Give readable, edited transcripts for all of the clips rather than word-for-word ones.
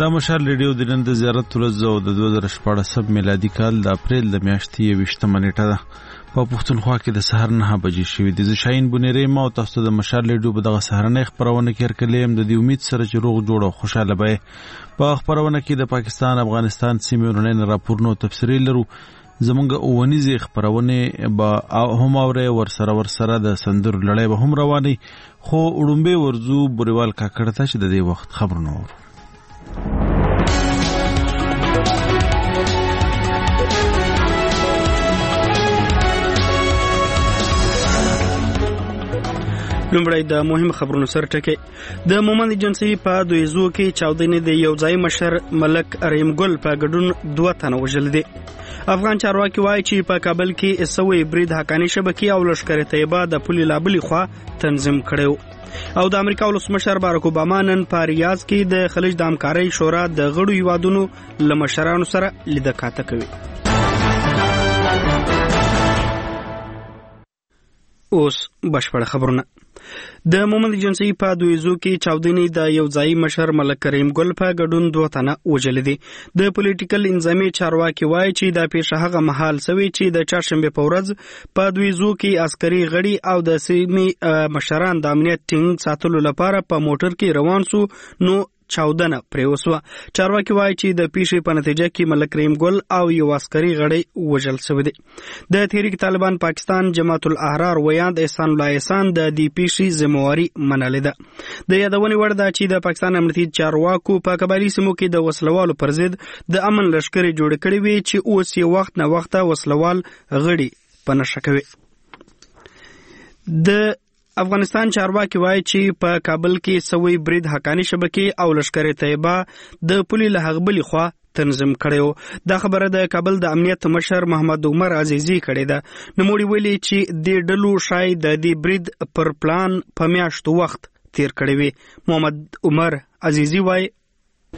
دا مشال ریډیو د نن د زیارت ورځ او د 2014 میلادي کال د اپریل د میاشتې 20 نیټه ده. په پښتونخوا کې د سحر 9 بجې شوې د شاهین بنيري ما او تاسو د مشال ریډیو په دغه سحرنۍ خبرونه کې هرکلیم د دې امید سره چې روغ جوړ او خوشاله به په خبرونه کې د پاکستان افغانستان سیمې ورننه راپورنو تفصیل لرو. زمونږ اونیزه خبرونه به هم اوره ورسره د سندر لړۍ به هم رواني خو وډمبه ورزو بوريوال کاکړه ته چې د دې وخت خبرونه ورو. لومړی د مهم خبرونو سره ټکی. د مومند ایجنسی په دویزو کې چاودنې د یو ځای مشر ملک رحیم ګل په ګډون 2 تنه وژل دي. افغان چارواکي وایي چې په کابل کې اسوي برید حقانی شبکې او لشکر طیبه د پولي لابلی خوا تنظیم کړو. او د امریکا ولسمشر باراک اوباما نن په ریاض کې د خلیج د همکارۍ شورا د غړو هیوادونو له مشرانو سره لیدکاته کوي. اوس بشپړ خبرونه. د مومند ایجنسی په دویزو کې چاودنې د یو ځای مشر ملک رحیم ګل په ګډون 2 تنه وژل دي. د پولیټیکل انظامي چارواکي وایي چې د پیښه هغه مهال سوي چې د چهارشنبه په ورځ په دویزو کې عسکري غړي او د سیمې مشران د امنیت ټینګ ساتلو لپاره په موټر کې روان سو نو چاودنه پریوسوه. چارواکي وایي چې د پیښې په نتیجه کې ملک رحیم ګل او یو عسکري غړی وژل شوی دی. د تحریک طالبان پاکستان جماعت الاحرار ویاند احسان الله احسان د دې پیښې ذمہواری منلې ده. د یادونې وړ ده چې د پاکستان امنیتي چارواکو په قبایلی سیمو کې د وسلوالو پر ضد د امن لشکرې جوړ کړې وي چې اوس یې وخت نه وخت وسلوال غړي په نشه کوي. د افغانستان چارواکي وایي چې په کابل کې سوي برید حقانی شبکې او لشکر طیبه د پولي له هغبلی خوا تنظیم کړو. دا خبره د کابل د امنیت مشر محمد عمر عزیزی کړې ده. نوموړي ویلي چې د ډلو شاید د دې برید پر پلان په میاشتو وخت تیر کړی وي. محمد عمر عزیزی وایي د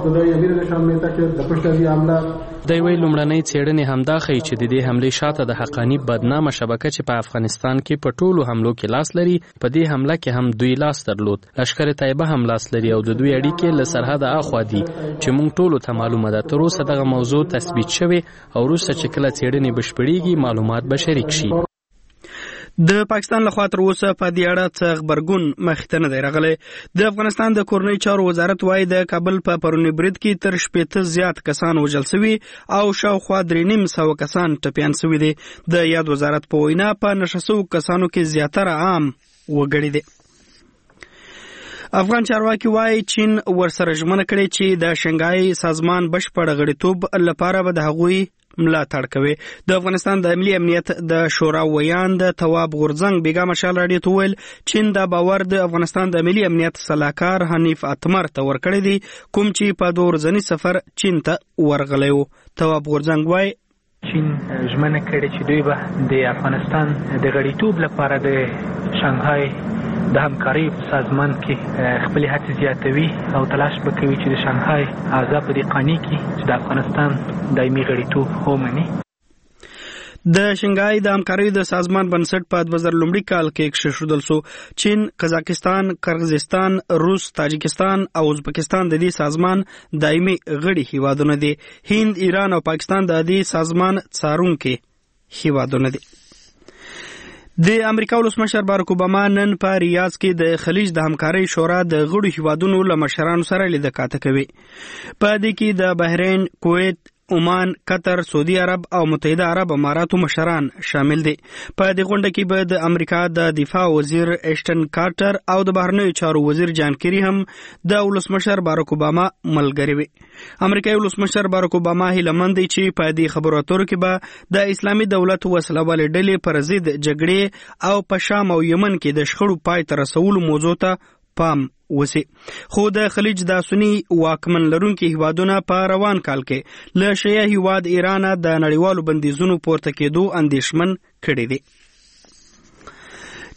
یوې لومړنۍ څېړنې همدا ښیي چې د دې حملې شاته د حقانی بدنامه شبکه چې په افغانستان کې په ټولو حملو کې لاس لري په دې حمله کې هم دوی لاس درلود. لشکر طیبه هم لاس لري او د دوی اړیکې له سرحد اخوا دي چې موږ ټولو ته معلومه ده. تر اوسه دغه موضوع تثبیت شوی او وروسته چې کله څېړنې بشپړېږي معلومات به شریک شي. د پاکستان لخوا تر اوسه په دې اړه څه خبرګون مخې ته نه دی راغلی. د افغانستان د کورنۍ چارو وزارت وایي د کابل په پرونی برید کې تر 80 زیات کسان وژل شوي او شاوخوا 350 کسان ټپیان شوي دي. د یاد وزارت په وینا په نشه شوو کسانو کې زیاتره عام وګړي دي. افغان چارواکي وایي چین ورسره ژمنه کړې چې د شنګای سازمان بشپړ غړیتوب لپاره به د هغوی ملاتړ کوي. د افغانستان د ملي امنیت د شورا ویاند تواب غورزنګ بیګا مشال راډیو ته ویل چین دا باور د افغانستان د ملي امنیت صلاحکار حنیف اتمر ته ورکړی دی کوم چې په 2 ورځني سفر چین ته ورغلی و. تواب غورزنګ وایي چین ژمنه کړې چې دوی به د افغانستان د غړیتوب لپاره د شانګهای د همکارۍ سازمان کې خپل هڅې زیاتوي او تلاش وکوي چې د شانګهای اعضا په دې قانون کې چې د افغانستان دایمي غړیتوب ومني. د شنګای د همکارۍ د سازمان بنسټ په 2000 کال کې کښېښودل شو. چین، قزاقستان، قرغیزستان، روس، تاجکستان او ازبکستان د دې سازمان دایمي غړي هیوادونه دي. هند، ایران او پاکستان د دې سازمان څارونکي هیوادونه دي. د امریکا ولسمشر باراک اوباما نن په ریاض کې د خلیج د همکارۍ شورا د غړو هیوادونو له مشرانو سره لیدکاته کوي. په دې کې د بحرین، کویت، عمان، قطر، سعودي عرب او متحده عرب اماراتو مشران شامل دي. په دې غونډه کې به د امریکا د دفاع وزیر ایشټن کارټر او د بهرنیو چارو وزیر جان کیری هم د ولسمشر باراک اوباما ملګري وي. امریکایي ولسمشر باراک اوباما هیلهمند دی چې په دې خبرو اترو کې به د اسلامي دولت وسلوالې ډلې پر ضد جګړې او په شام او یمن کې د شخړو پای ته رسولو موضوع ته پام وسی. خو د خلیج د سنی واکمن لرونکي هیوادونه په روان کال کې له شیعه هیواد ایران د نړیوالو بندیزونو پورته کېدو اندیشمن کړي دي.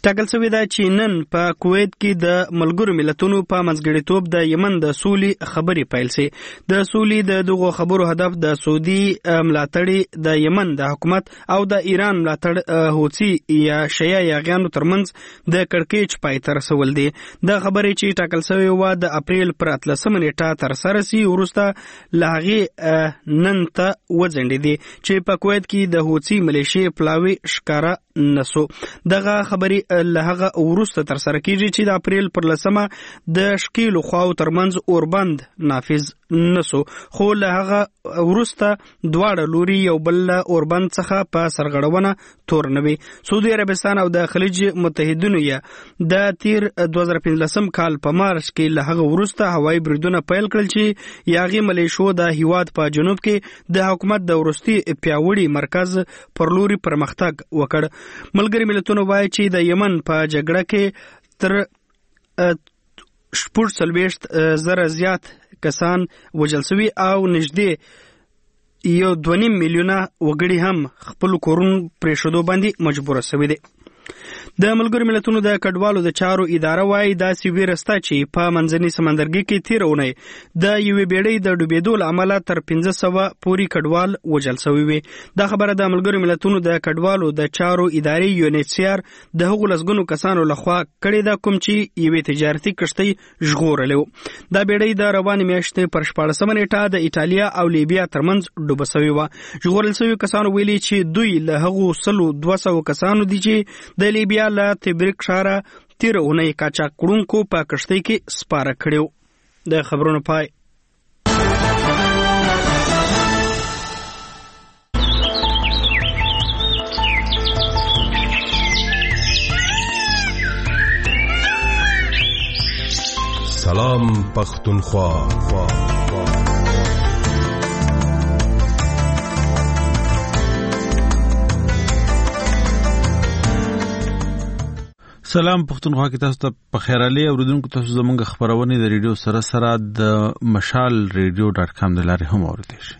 ټاکل شوې ده چې نن په کویت کې د ملګرو ملتونو په منځګړیتوب د یمن د سولې خبرې پیل شي. د سولې د دغو خبرو هدف د سعودي ملاتړي د یمن د حکومت او د ایران ملاتړ حوثي یا شیعه یاغیانو ترمنځ د کړکېچ پای ته رسول دي. د خبرې چې ټاکل شوې وه د اپریل پر 13 نیټه ترسره شي وروسته له هغې نن ته وځنډېدې چې په کویت کې د حوثي ملیشې پلاوي ښکاره نسو. دغه خبرې له هغه وروسته ترسره کیږي چې د اپریل پر 10 د شکیلو خواو ترمنځ اوربند نافذ نسو، خو له هغه وروسته دواړه لوري یو بل اوربند څخه په سرغړونه تور نه وي. سعودي عربستان او د خلیج متحدینو یې د تیر 2015 کال په مارچ کې له هغه وروسته هوایي بریدونه پیل کړل چې یاغي ملیشو د هیواد په جنوب کې د حکومت د وروستي پیاوړي مرکز پر لوري پرمختګ وکړ. ملګري ملتونو وایي چې د یمن په جګړه کې تر 40,000 زیات کسان وژل شوي او نږدې 1.5 میلیونه وګړي هم خپل کورونو پرېښودو باندې مجبوره شوي دي. د ملګرو ملتونو د کډوالو د چارو اداره وایي داسې ویره شته چې په منځني سمندرګي کې تېره اونۍ د یوې بیړۍ د ډوبېدو له امله تر 500 پورې کډوال وژل شوي وي. دا خبره د ملګرو ملتونو د کډوالو د چارو ادارې UNHCR د هغو لسګونو کسانو لخوا کړې ده کوم چې یوې تجارتي کښتۍ ژغورلې وه. دا بیړۍ د روانې میاشتې پر 14 نیټه د ایټالیا او لیبیا ترمنځ ډوبه شوې وه. ژغورل شوي کسانو ویلي چې دوی له هغو 200 کسانو دي چې د لیبیا له تبریک ښاره تېره اونۍ قاچاق کړونکو په کښتۍ کې سپاره کړي وو. د خبرونو پای. سلام پختونخوا. سلام پښتونخوا کې تاسو ته په خیر علي اوریدونکو تاسو زموږ خبرونه د ریډیو سره د مشال radio.com د لارې هم اوریدئ شئ.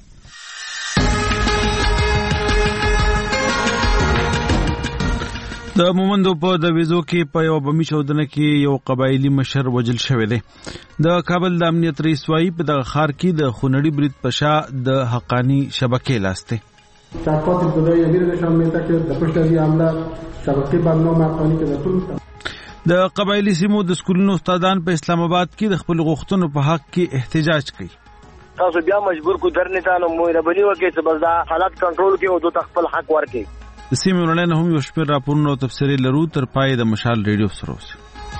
د مومندو په د ویزو کې په یو بمي چاودنه کې یو قبایلی مشر وژل شوی دی. د کابل د امنیت رئیس وايي په دغه ښار کې د خونړي برید په شا د حقانی شبکې لاس دی. صفات ابتدایی امیر نشان میده که در پشت از این حمله شبکه برنامه افغانی که در طول د قبایلی سیمو د سکولونو استادان په اسلام آباد کې د خپل غوښتنو په حق کې احتجاج کوي. تاسو بیا مجبور کو درنه تانو مهرباني وکړئ چې بس دا حالات کنټرول کړئ او د خپل حق ورکړئ. د سیمې ورننه هم یو شمېر راپورونه او تفسیري لرو تر پای د مشال ریډیو سره اوسئ.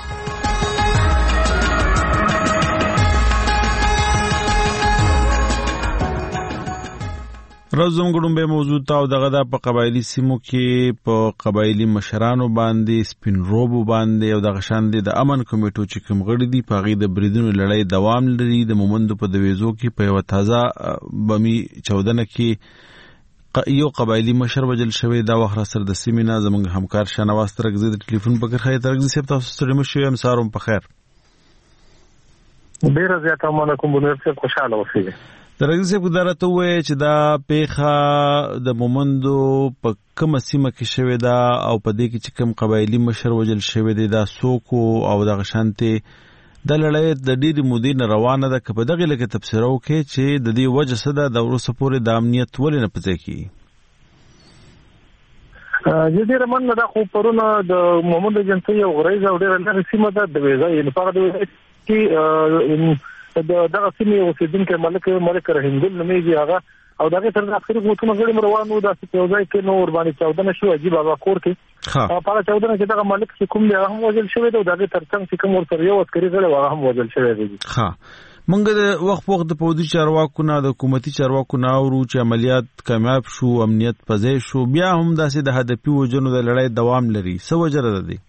رزم ګډون به موضوع تا او دغه د په قبایلی سیمو کې په قبایلی مشرانو باندې سپین روبو باندې او دغه شان دي د امن کمیټو چې کوم غړي دي په غي د بریدونو لړۍ دوام لري. د مومندو په دویزو کې په یو تازه بمی چودنه کې یو قبایلی مشر وجل شوی. دا وخت سره د سیمینا زموږ همکار شنواز ترغزی د ټلیفون په کرخه ترغزی صاحب تاسو ستړي مشو یم سارم په خیر. ډیر زیات امانه کوم بنور خوشاله اوسئ. ترغزی صاحب درته وایي چې دا پیخه د مومندو په کومه سیمه کې شوې ده او په دې کې چې کوم قبایلی مشر وجل شوی دی دا څوک او دغه شانتي د لړۍ د ډېرې مودې نه روانه ده. که په دغې لکه تبصره وکړي چې د دې وجه څه ده د وروسته پورې د امنیت ولې نه په ځای کېږي؟ ډېره مننه. دا خو پرونه د مومند ایجنسۍ یو غریزه او ډېره لرې سیمه ده د ویزا یعنې په هغه د ویزا کې دغه سیمې اوسېدونکی ملک رحیم ګل نومېږي هغه او دغه سره د عسکري قوتونو غړي روان وو. داسې په یو ځای کې نو ورباندې چاودنه شوه عجیب هغه کور کې. په هغه چاودنه کې دغه ملک چې کوم دی هغه هم وژل شوی دی او د هغې تر څنګ چې کوم ورسره یو عسکري غړی و هغه هم وژل شوی دی. موږ د وخت په وخت د پوځي چارواکو نه د حکومتي چارواکو نه اورو چې عملیات کامیاب شو امنیت په ځای شو بیا هم داسې د هدفي وژنو د لړۍ دوام لري. څه وجه ده دی؟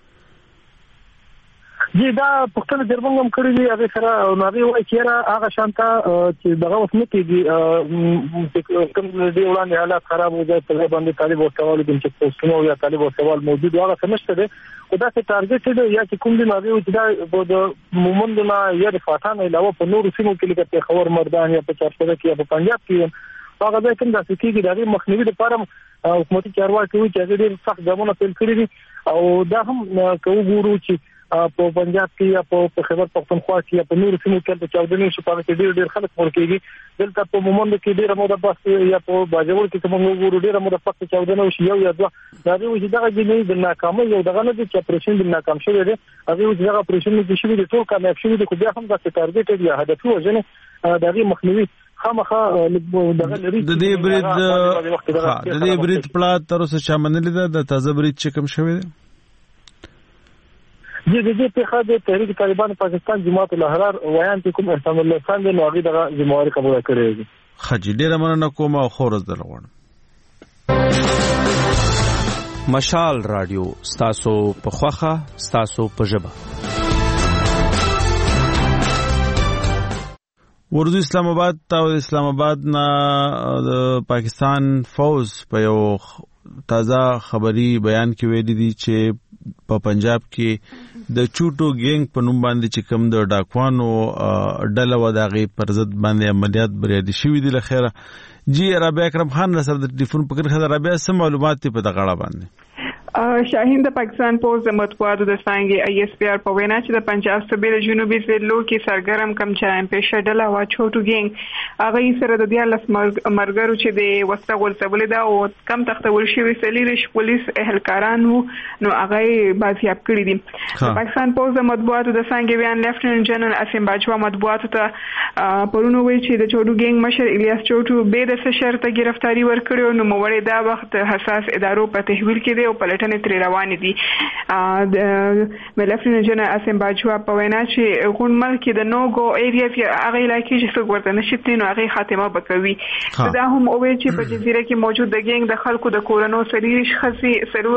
جی دا پښتنه درمنګ هم کړی دی هغه سره نوې وایي چې هغه شانته چې دغه اوس نه کېږي کوم دی وړاندې حالات خراب وځي په ځای باندې طالب او سوال دي چې پښتنو یا طالب او سوال موجود هغه سمشته دی خو دا څه ټارګټ دی یا چې کوم دی نوې چې دا د مومند نه یا د فاتحه علاوه په نورو سیمو کې لکه خبر مردان یا په چارسده کې یا په پنجاب کې هغه ځای کوم داسې کېږي د هغې مخنیوي لپاره حکومتي چارواکي وایي چې هغې ډېر سخت ګامونه پیل کړي دي او دا هم که وګورو چې په پنجاب کې یا په خیبر پختونخوا کې یا په نورو سیمو کې د چاودنې شپه کې ډېر خلک مړ کېږي دلته په مومند کې ډېره موده بس یا په باجوړ کې کوم وګورو ډېره موده پخته چاودنه وشي یو یا دوه دا وایي چې دغه جنې د ناکامۍ یو دغه نه دي چې اپریشن د ناکام شوی دی هغه وایي چې دغه اپریشن چې شوی دی ټول کامیاب شوی دی خو بیا هم داسې ټارګېټ یا هدفي وژنې د هغې مخنیوي خامخا دغه لري د دې برید پلان تر اوسه چا منلې ده د تازه برید چې کوم شوی دی د دې په خاطر تحریک طالبان پاکستان جماعت الاحرار ویان چې کوم احسان الله خان د نوغي دغه ذمہواری قبول کړی دی خجی ډیره مننه کوم او خورز دلغون مشال رادیو ستاسو په خوخه ستاسو په ژبه ورځو اسلام آباد ته اسلام آباد نه د پاکستان فوج په یو تازه خبري بیان کې ویلي دي چې په پنجاب کې د چوټو ګینګ په نوم باندې چې کوم د ډاکوانو ډله و د هغې پر ضد باندې عملیات بریالي شوي دي له خیره جی رابعه اکرم خان سره د ټلیفون په کرښه ده رابعه څه معلومات دي په دغه اړه باندې شاهین د پاکستان پوز د مطبوعاتو د څانګې ISPR په وینا چې د پنجاب صوبې د جنوبي ضلعو کې سرګرم کم جرایم پیشه ډله وا چوټو ګینګ هغه سره د 14 مرګرو چې د وسله غولڅولې ده او کم تختول شوی سلیریش پولیس اهلکاران وو نو هغه بازیاب کړی دي د پاکستان پوز د مطبوعاتو د څانګې بیان لیفټننټ جنرال اسیم باجوا مطبوعاتو ته پرونو وی چې د چوټو ګینګ مشر الیاس چوټو به د شرط گرفتاری ورکړو نو موړې دا وخت حساس ادارو په تحویل کې دی او پلټنې تر روان دي لیفټننټ جنرال اسیم باجوا په وینا چې غونمل کې د نوګو ایریا هغه علاقې چې څوک ورته نشي نو هغه خاتمه وکوي دا هم او چې په جزیره کې موجود د ګینګ د خلکو د کورونو سریش خسي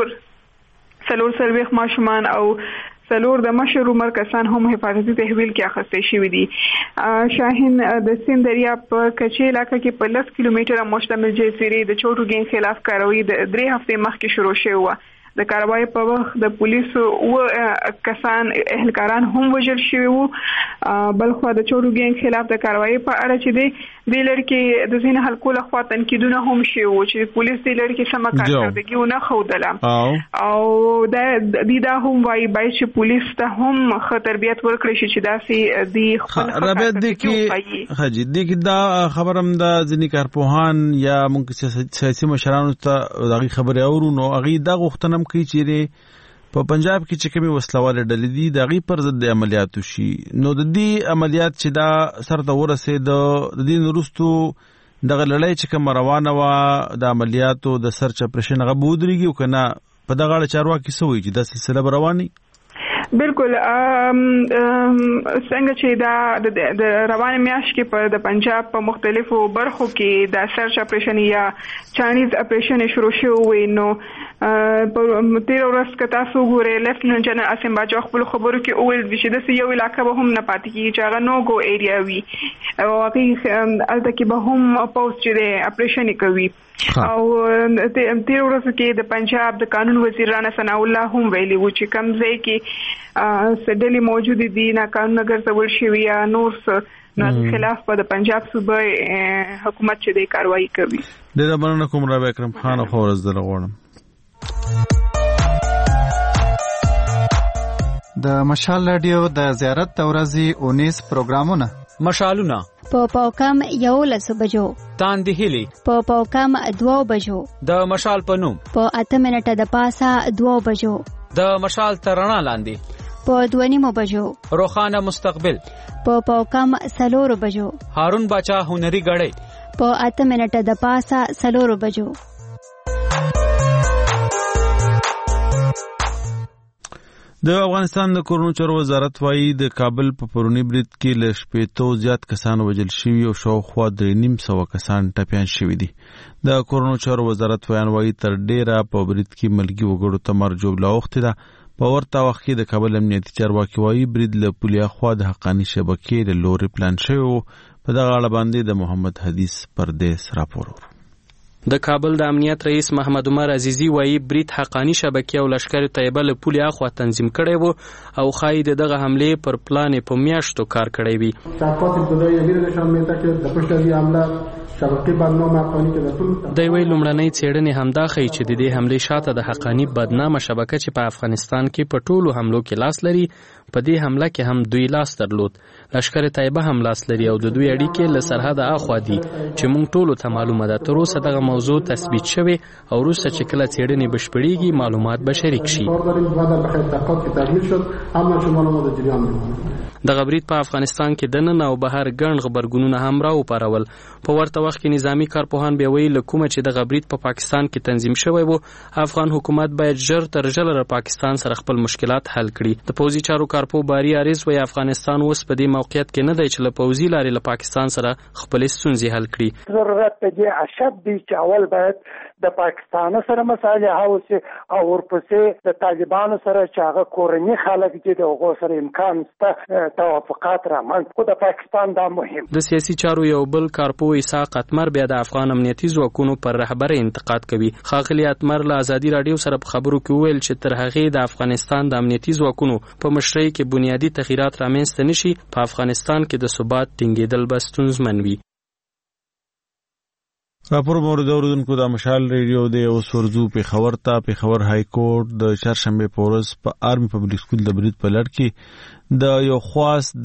سلور سرویخ ماشومان او سلور د مشر عمر کسان هم حفاظتي تحویل کې اخیستل شوی دي شاهین د سیند دریاب په کچې علاقې کې په 10 کیلومتره مشتمل جزیره د چوټو ګینګ خلاف کاروي د 3 هفته مخکې شروع شوی و د کاروای په وخت د پولیسو او کسان اهلکاران هم وژل شوی وو بلخو د چوټو ګینګ خلاف د کاروای په اړه چې د لړکې د ځین خلکو له خوا تنقیدونه هم شوی وو چې پولیس د لړکې سم کارکړدګي نه خوده او دا هم وايي چې پولیس ته هم تربیت ورکړي چې داسې دی خپل رابط دي کې حاجی دي کې دا خبرم د ځینی کارپوهان یا مونږ سیاسي مشرانو ته دغه خبره اورونو اغي دا غوښتنه کوي چې په پنجاب کې چې کومي وسلواله ډلې دي د غي پر ضد عملیات وشي نو د دې عملیات چې دا سر ته ورسېد د دې نورستو دغه لړۍ چې کوم روانه و د عملیاتو د سرچ اپریشن غو بودريږي او کنه په دغه اړه چارواکي سوي چې د سلسله رواني بالکل څنګه چې دا د روان میاشت کې په د پنجاب په مختلفو برخو کې د سرچ اپریشن یا چانیز اپریشن شروع شوی نو په تیر ورځ کې تاسو ګورئ لیفټننټ جنرال اسیم باجوا خپل خبرو کې اول چې د یو علاقې به هم نه پاتې کیږي چې هغه نوګو ایریا وي او هغه الته کې به هم پوسټ چې اپریشن کوي او تیر ورځ کې د پنجاب د قانون وزیر رانا ثنا الله هم ویلي و چې کم ځای کې سډلې موجود دي نه قانون ګرځول شوی یا نور نو خلاف په د پنجاب صوبې حکومت چې د کاروایی کوي ډیره مننه کوم رابعه اکرم خان خو ورځ دلغونم د مشال رادیو د زیارت تورزی 19 پروګرامونه مشالونه په پاوکم 11 بجو تاندې هلي په پاوکم 2 بجو د مشال پنوم په 8 منټه د پاسه 2 بجو د مشال ترنا لاندې په 2 بجو روخانه مستقبل په پاوکم 4 بجو هارون باچا هنري غړې په 8 منټه د پاسه 4 بجو د افغانستان د کورونو چارو وزارت وايي د کابل په پرونی برید کې ل 80 زیات کسان وژل شوي او شاوخوا 3.5 کسان ټپيان شوي دي د کورونو چارو وزارت وايي تر ډیره په برید کې ملګری وګړو ته مرجوب لاوخته ده په ورته وخت کې د کابل امنیتي چارواکي وايي برید له پولیا خوا د حقاني شبکې له لوري پلان شوی په دغه اړه باندې د محمد حدیث پردیس راپور د کابل د امنیت رئیس محمد عمر عزیزی وایي برید حقانی شبکې او لشکر طیبه له پولې اخوا تنظیم کړی وو او خای دغه حمله پر پلان په میاشتو کار کړی وي. صحافت ابتدایی اگیر نشان میده که در پشت از این حمله شبکې بدنامه افغاني کې د ټول د یوې لومړنۍ څېړنې همدا ښیي چې د دې حملې شاته د حقاني بدنامه شبکه چې په افغانستان کې په ټولو حملو کې لاس لري په دې حمله کې هم دوی لاس درلود. لشکر طیبه هم لاس لري او د دوی اړیکې له سرحده اخوا دي چې موږ ټولو ته معلومه ده. تر اوسه دغه موضوع تثبیت شوې او وروسته چې کله څېړنې بشپړېږي معلومات به شریک شي. دغه برید په افغانستان کې دننه او بهر ګڼ غبرګونونه هم راوپارول. په ورته وخت کې نظامی کارپوهان بیا وایي له کومه چې دغه برید په پاکستان کې تنظیم شوی و افغان حکومت باید ژر تر ژره له پاکستان سره خپل مشکلات حل کړي. د پوځي چارو کارپو باری عارض وایي افغانستان اوس په دې موقعیت کې نه دی چې له پوځي لارې له پاکستان سره خپلې ستونزې حل کړي. ضرورت دی اشد دی چې اول باید د پاکستان سره مسایل هاوسي او ورپسې د طالبانو سره چې هغه کورني خلک دي د هغو سره امکان شته توافقات رامنځ خو د پاکستان دا مهم. د سیاسي چارو یو بل کارپو اسحاق اتمر بیا د افغان امنیتي ځواکونو پر رهبر انتقاد کوي. ښاغلي اتمر له ازادي راډیو سره په خبرو کې وویل چې تر هغې د افغانستان د امنیتي ځواکونو په مشرۍ کې بنیادي تغییرات رامنځته نشي په افغانستان کې د ثبات ټینګېدل به ستونزمن وي. راپور مورد اوریدونکو د مشال ریډیو د اوس ورځو پیښور ته پیښور های کورټ د چهارشنبه په ورځ په آرمي پبلک سکول د برید په لړ کې د یو خاص د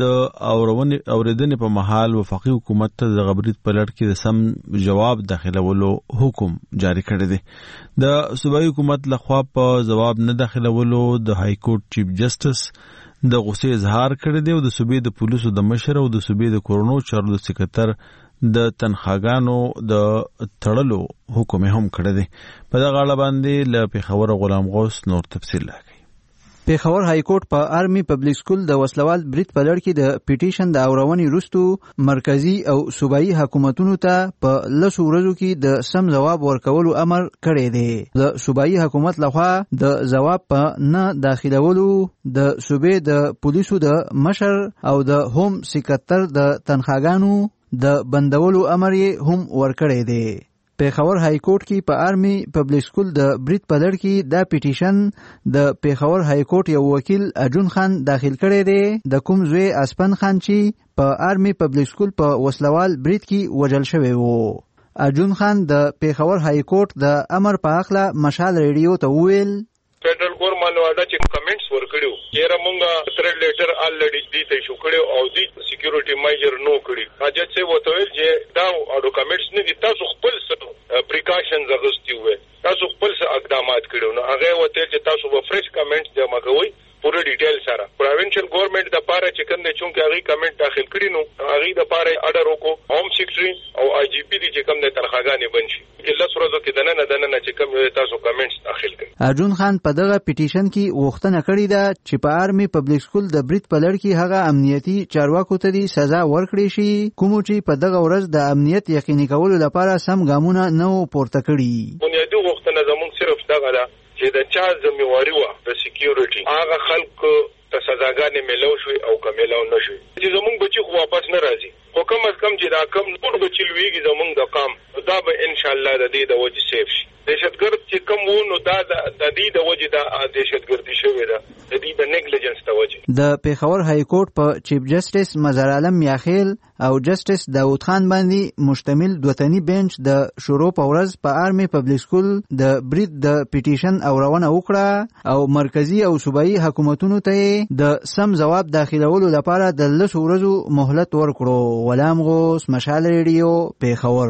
اوریدنې په محل وفاقي حکومت ته د برید په لړ کې د سم جواب داخلولو حکم جاری کړی دی. د صوبایي حکومت لخوا په جواب نه داخلولو د های کورټ چیف جسټس د غصې اظهار کړی دی او د صوبې د پولیسو د مشر او د صوبې د کورونو چارو د سکرټر د تنخواګانو د تړلو حکم هم کړی دی. په دغه اړه باندې له پیښور غلام غوث نور تفصیل راکړي. پیښور های کورټ په آرمي پبلک سکول د وسلوال برید په لړ کې د پیټیشن د اورونې وروسته مرکزی او صوبایي حکومتونو ته په 10 ورځو کې د سم جواب ورکولو امر کړی دی. د صوبایي حکومت لخوا د جواب په نه داخلولو د صوبې د پولیسو د مشر او د هوم سکرټر د تنخواګانو د بندولو امر یې هم ورکړی دی. پیښور های کورټ کې په آرمي پبلک سکول د برید په لړ کې دا پیټیشن د پیښور های کورټ یو وکیل اجون خان داخل کړی دی. د کوم زوی اسپن خان چې په آرمي پبلک سکول په وسلوال برید کې وژل شوی وو. اجون خان د پیښور های کورټ د امر په اړه مشال ریډیو ته وویل فدرل ګورنمنت واده چې کمنټس ورکړو یره مونږه تھریډ لیټر الریډي دې ته شو کړو او دې سکیورټي میجر نو کړی. حاجت سے وته ویل چې دا ډاکومېنټس نه دي تاسو خپل پریکاشنز اغوستي وي تاسو خپل اقدامات کړو نو هغه وته چې تاسو به فرش کمنټس جمع کوئ پوره ډیټیل سره. پروینشل ګورنمنت د پاره چې کنده چونکه هغه کمنټ داخل کړي نو هغه د پاره اډر وکړو هوم سیکریټري او آی جی پی دي چې کوم د تنخواګانې بنشي کله سورزو کې دنه چې کوم تاسو کمنټس داخل کړئ. اجون خان په دغه پیټیشن کې وغوښتنه کړې ده چې په آرمي پبلک سکول د برید په لړ کې هغه امنیتي چارواکو ته سزا ورکړي شي کوم چې په دغه ورځ د امنیت یقیني کولو لپاره سم ګامونه نه پورته کړي. بنیادی وغوښتنه زموږ صرف دغه ده چې د چا ذمہواری و د سکیورټي هغه خلکو ته سزاګانې ملو شوي او کملو نشوي چې زموږ بچي خو واپس نه راځي خو کم از کم چې دا کم ټول بچي لویږي زموږ د قام دا به ان شاء الله د دې د وجې سیف شي. دهشتګرد چې کم وو نو دا د دې د وجې دا دهشتګردي شوې ده د دې د نیګلیجنس د وجې. د پیښور های کورټ په چیف جسټس مظهر عالم میاخیل او جسټس داود خان باندې مشتمل دوتنی بنچ د شروع په ورځ په آرمي پبلک سکول د برید د پیټیشن اورونه وکړه او مرکزی او صوبایي حکومتونو ته د سم جواب داخلولو لپاره د 10 ورځو مهلت ورکړو. غلام غوث مشال ریډیو پیښور.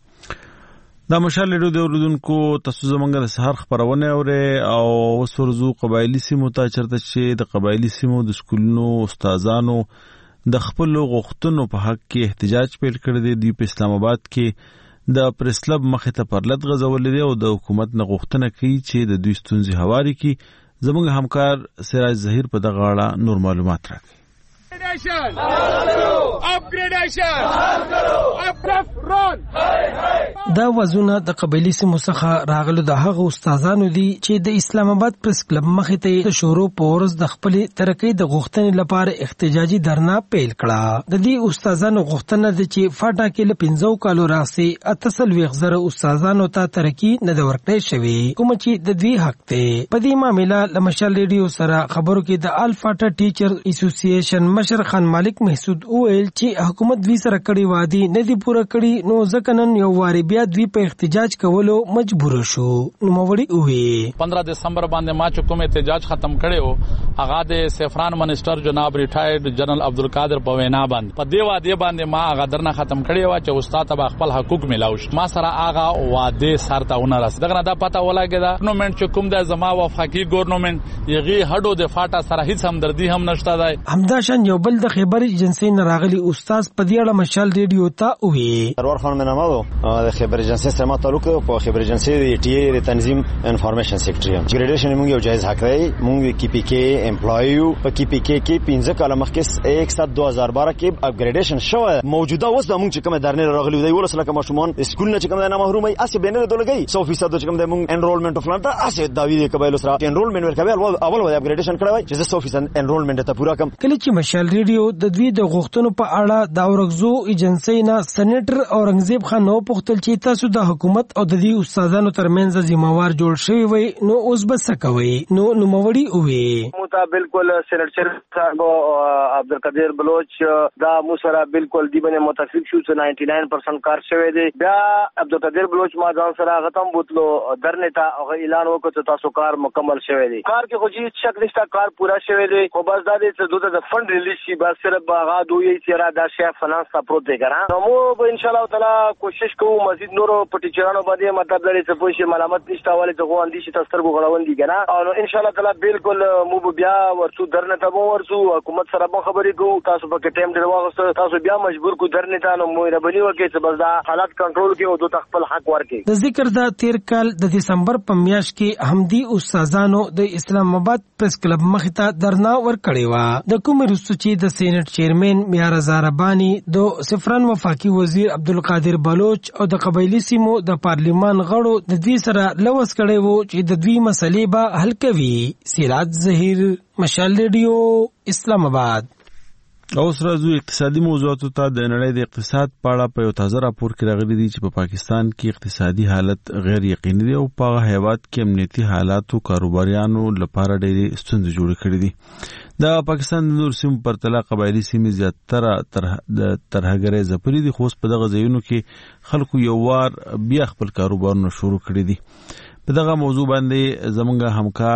دا مشال ریډیو د اوریدونکو تاسو زمونږ د سحر خبرونه اورئ او اوس ورځو قبایلی سیمو ته چرته چې د قبایلی سیمو د سکولونو استادانو د خپل غوښتنو په حق کې احتجاج پیل کړی دی. دوی په اسلام آباد کې د پریس کلب مخې ته پرلط غځولې دی او د حکومت نه غوښتنه کوي چې د دوی ستونزې هواري کړي. زموږ همکار سراج ظهیر په دغه اړه نور معلومات راکړي. دا وزونه د قبایلی سیمو څخه راغلو د هغه استادانو دي چې د اسلام آباد پریس کلب مخې ته د شروع په ورځ د خپل ترقۍ د غوښتنې لپاره احتجاجي درنا پیل کړه. د دې استادانو غوښتنه ده چې فاټا کې له 15 کالو راځي 88,000 استادانو ته ترقۍ نه د ورکړې شوی کوم چې د دوی حق دی. په دې معاملې له مشال ریډیو سره خبرو کې د الفاټا ټیچر اسوسییشن مشر کمشنر خان مالک محسود وویل چې حکومت دوی سره کړي وعده نه دي پوره کړي، نو ځکه نن یو واري بیا دوی په احتجاج کولو مجبور شو. نوموړي وویل 15 دسمبر باندې ما چې کوم احتجاج ختم کړو هغه د سیفران منسٹر جناب ریټایرډ جنرال عبدالقادر په وینا باندې په دی وعده باندې ما هغه درنه ختم کړی و چې استاد ته خپل حقوق ملاوي. ما سره هغه وعده سرتاونه راس دغه دا پته ولګیدا ګورنمنت چې کوم د زما وفاقي ګورنمنت یغي هډو د فاټا سره هیڅ همدردی هم نشته دی. همداشان یو بل د خبر ایجنسی نه راغلی استاد په دې اړه مشال ریډیو ته وی سرور خان منامو د خبر ایجنسی سره ما تعلق په خبر ایجنسی د ټي ای تنظیم انفارمیشن سیکریټری ګریډیشن موږ یو جایز حق دی. موږ کی پی کې امپلوي په کی پی کې 15 کاله مخکې 1/2012 کې اپګریډیشن شو. موجوده اوس د موږ چې کوم درنه راغلی دی ولس لکه ماشومان اسکول نه چې کوم نه محرومي اسی بینه دلګي 100% چې کوم د موږ انرولمنت فلان ته اسی داوی د قبایل سره انرولمنت ورکوي اول وای اپګریډیشن کړوي چې 100% انرولمنت ته پورا کم. کله چې مشال ریډیو د دوی د غوښتنو په اړه د اورغزو ایجنسی نه سېنیټر اورنګزیب خان نو پوښتل چې تاسو د حکومت او د دې استادانو ترمنځ ذمہوار جوړ شوی وي نو اوس بس کوي. نو نوموړي وی متا بالکل سېنیټر صاحب عبدالقادر بلوچ دا موسره بالکل دی باندې متفق شو چې 99% کار شوی دی. بیا عبدالقادر بلوچ ما ځان سره ختم بوتلو درنه تا اعلان وکړ چې تاسو کار مکمل شوی دی. کار کې خو هیڅ شک نشته کار پورا شوی دی. خو بس دا دې چې د فند ریلیز شي بس صرف هغه دوی چې را د شیف فنانس ته پروت دی ګران. نو مو به ان شاء الله تعالی کوشش کوو مزید نورو پټیچرانو باندې مطلب لري چې پوه شي ملامت نشته ولې ته غو اندي شي تاسو غړون دي ګران. او ان شاء الله تعالی بالکل مو بیا ورسو درنه ته مو ورسو حکومت سره به خبرې کوو. تاسو په ټیم ډیر واغسته تاسو بیا مجبور کو درنه ته نو مو ربني وکړي چې بس دا حالات کنټرول کې او دوی خپل حق ورکړي. د ذکر دا تیر کال د دسمبر په میاشت کې همدی استادانو د اسلام آباد پریس کلب مخې ته درنا ورکړې و. د کوم رسو چې د سېنات چیرمن میار زاربانی د سفران وفاقي وزیر عبدالقادر بلوچ او د قبایلی سیمو د پارلیمان غړو د دې سره لوس کړي وو چې د دوی مسلې به حل کوي. سراج ظهیر مشال ریډیو اسلام آباد. اوس راځو اقتصادي موضوعاتو ته. د نړۍ د اقتصاد په اړه په یو تازه راپور کې راغلي دي چې په پاکستان کې اقتصادي حالت غیر یقیني دی او په هغه هیواد کې امنیتي حالاتو کاروباریانو لپاره ډېرې ستونزې جوړې کړې دي. د پاکستان د نور سیمو پرتله قبایلی سیمې زیاتره د ترهګرۍ ځپلي دي، خو اوس په دغه ځایونو کې خلکو یو وار بیا خپل کاروبارونه شروع کړي دي. په دغه موضوع باندې زمونږ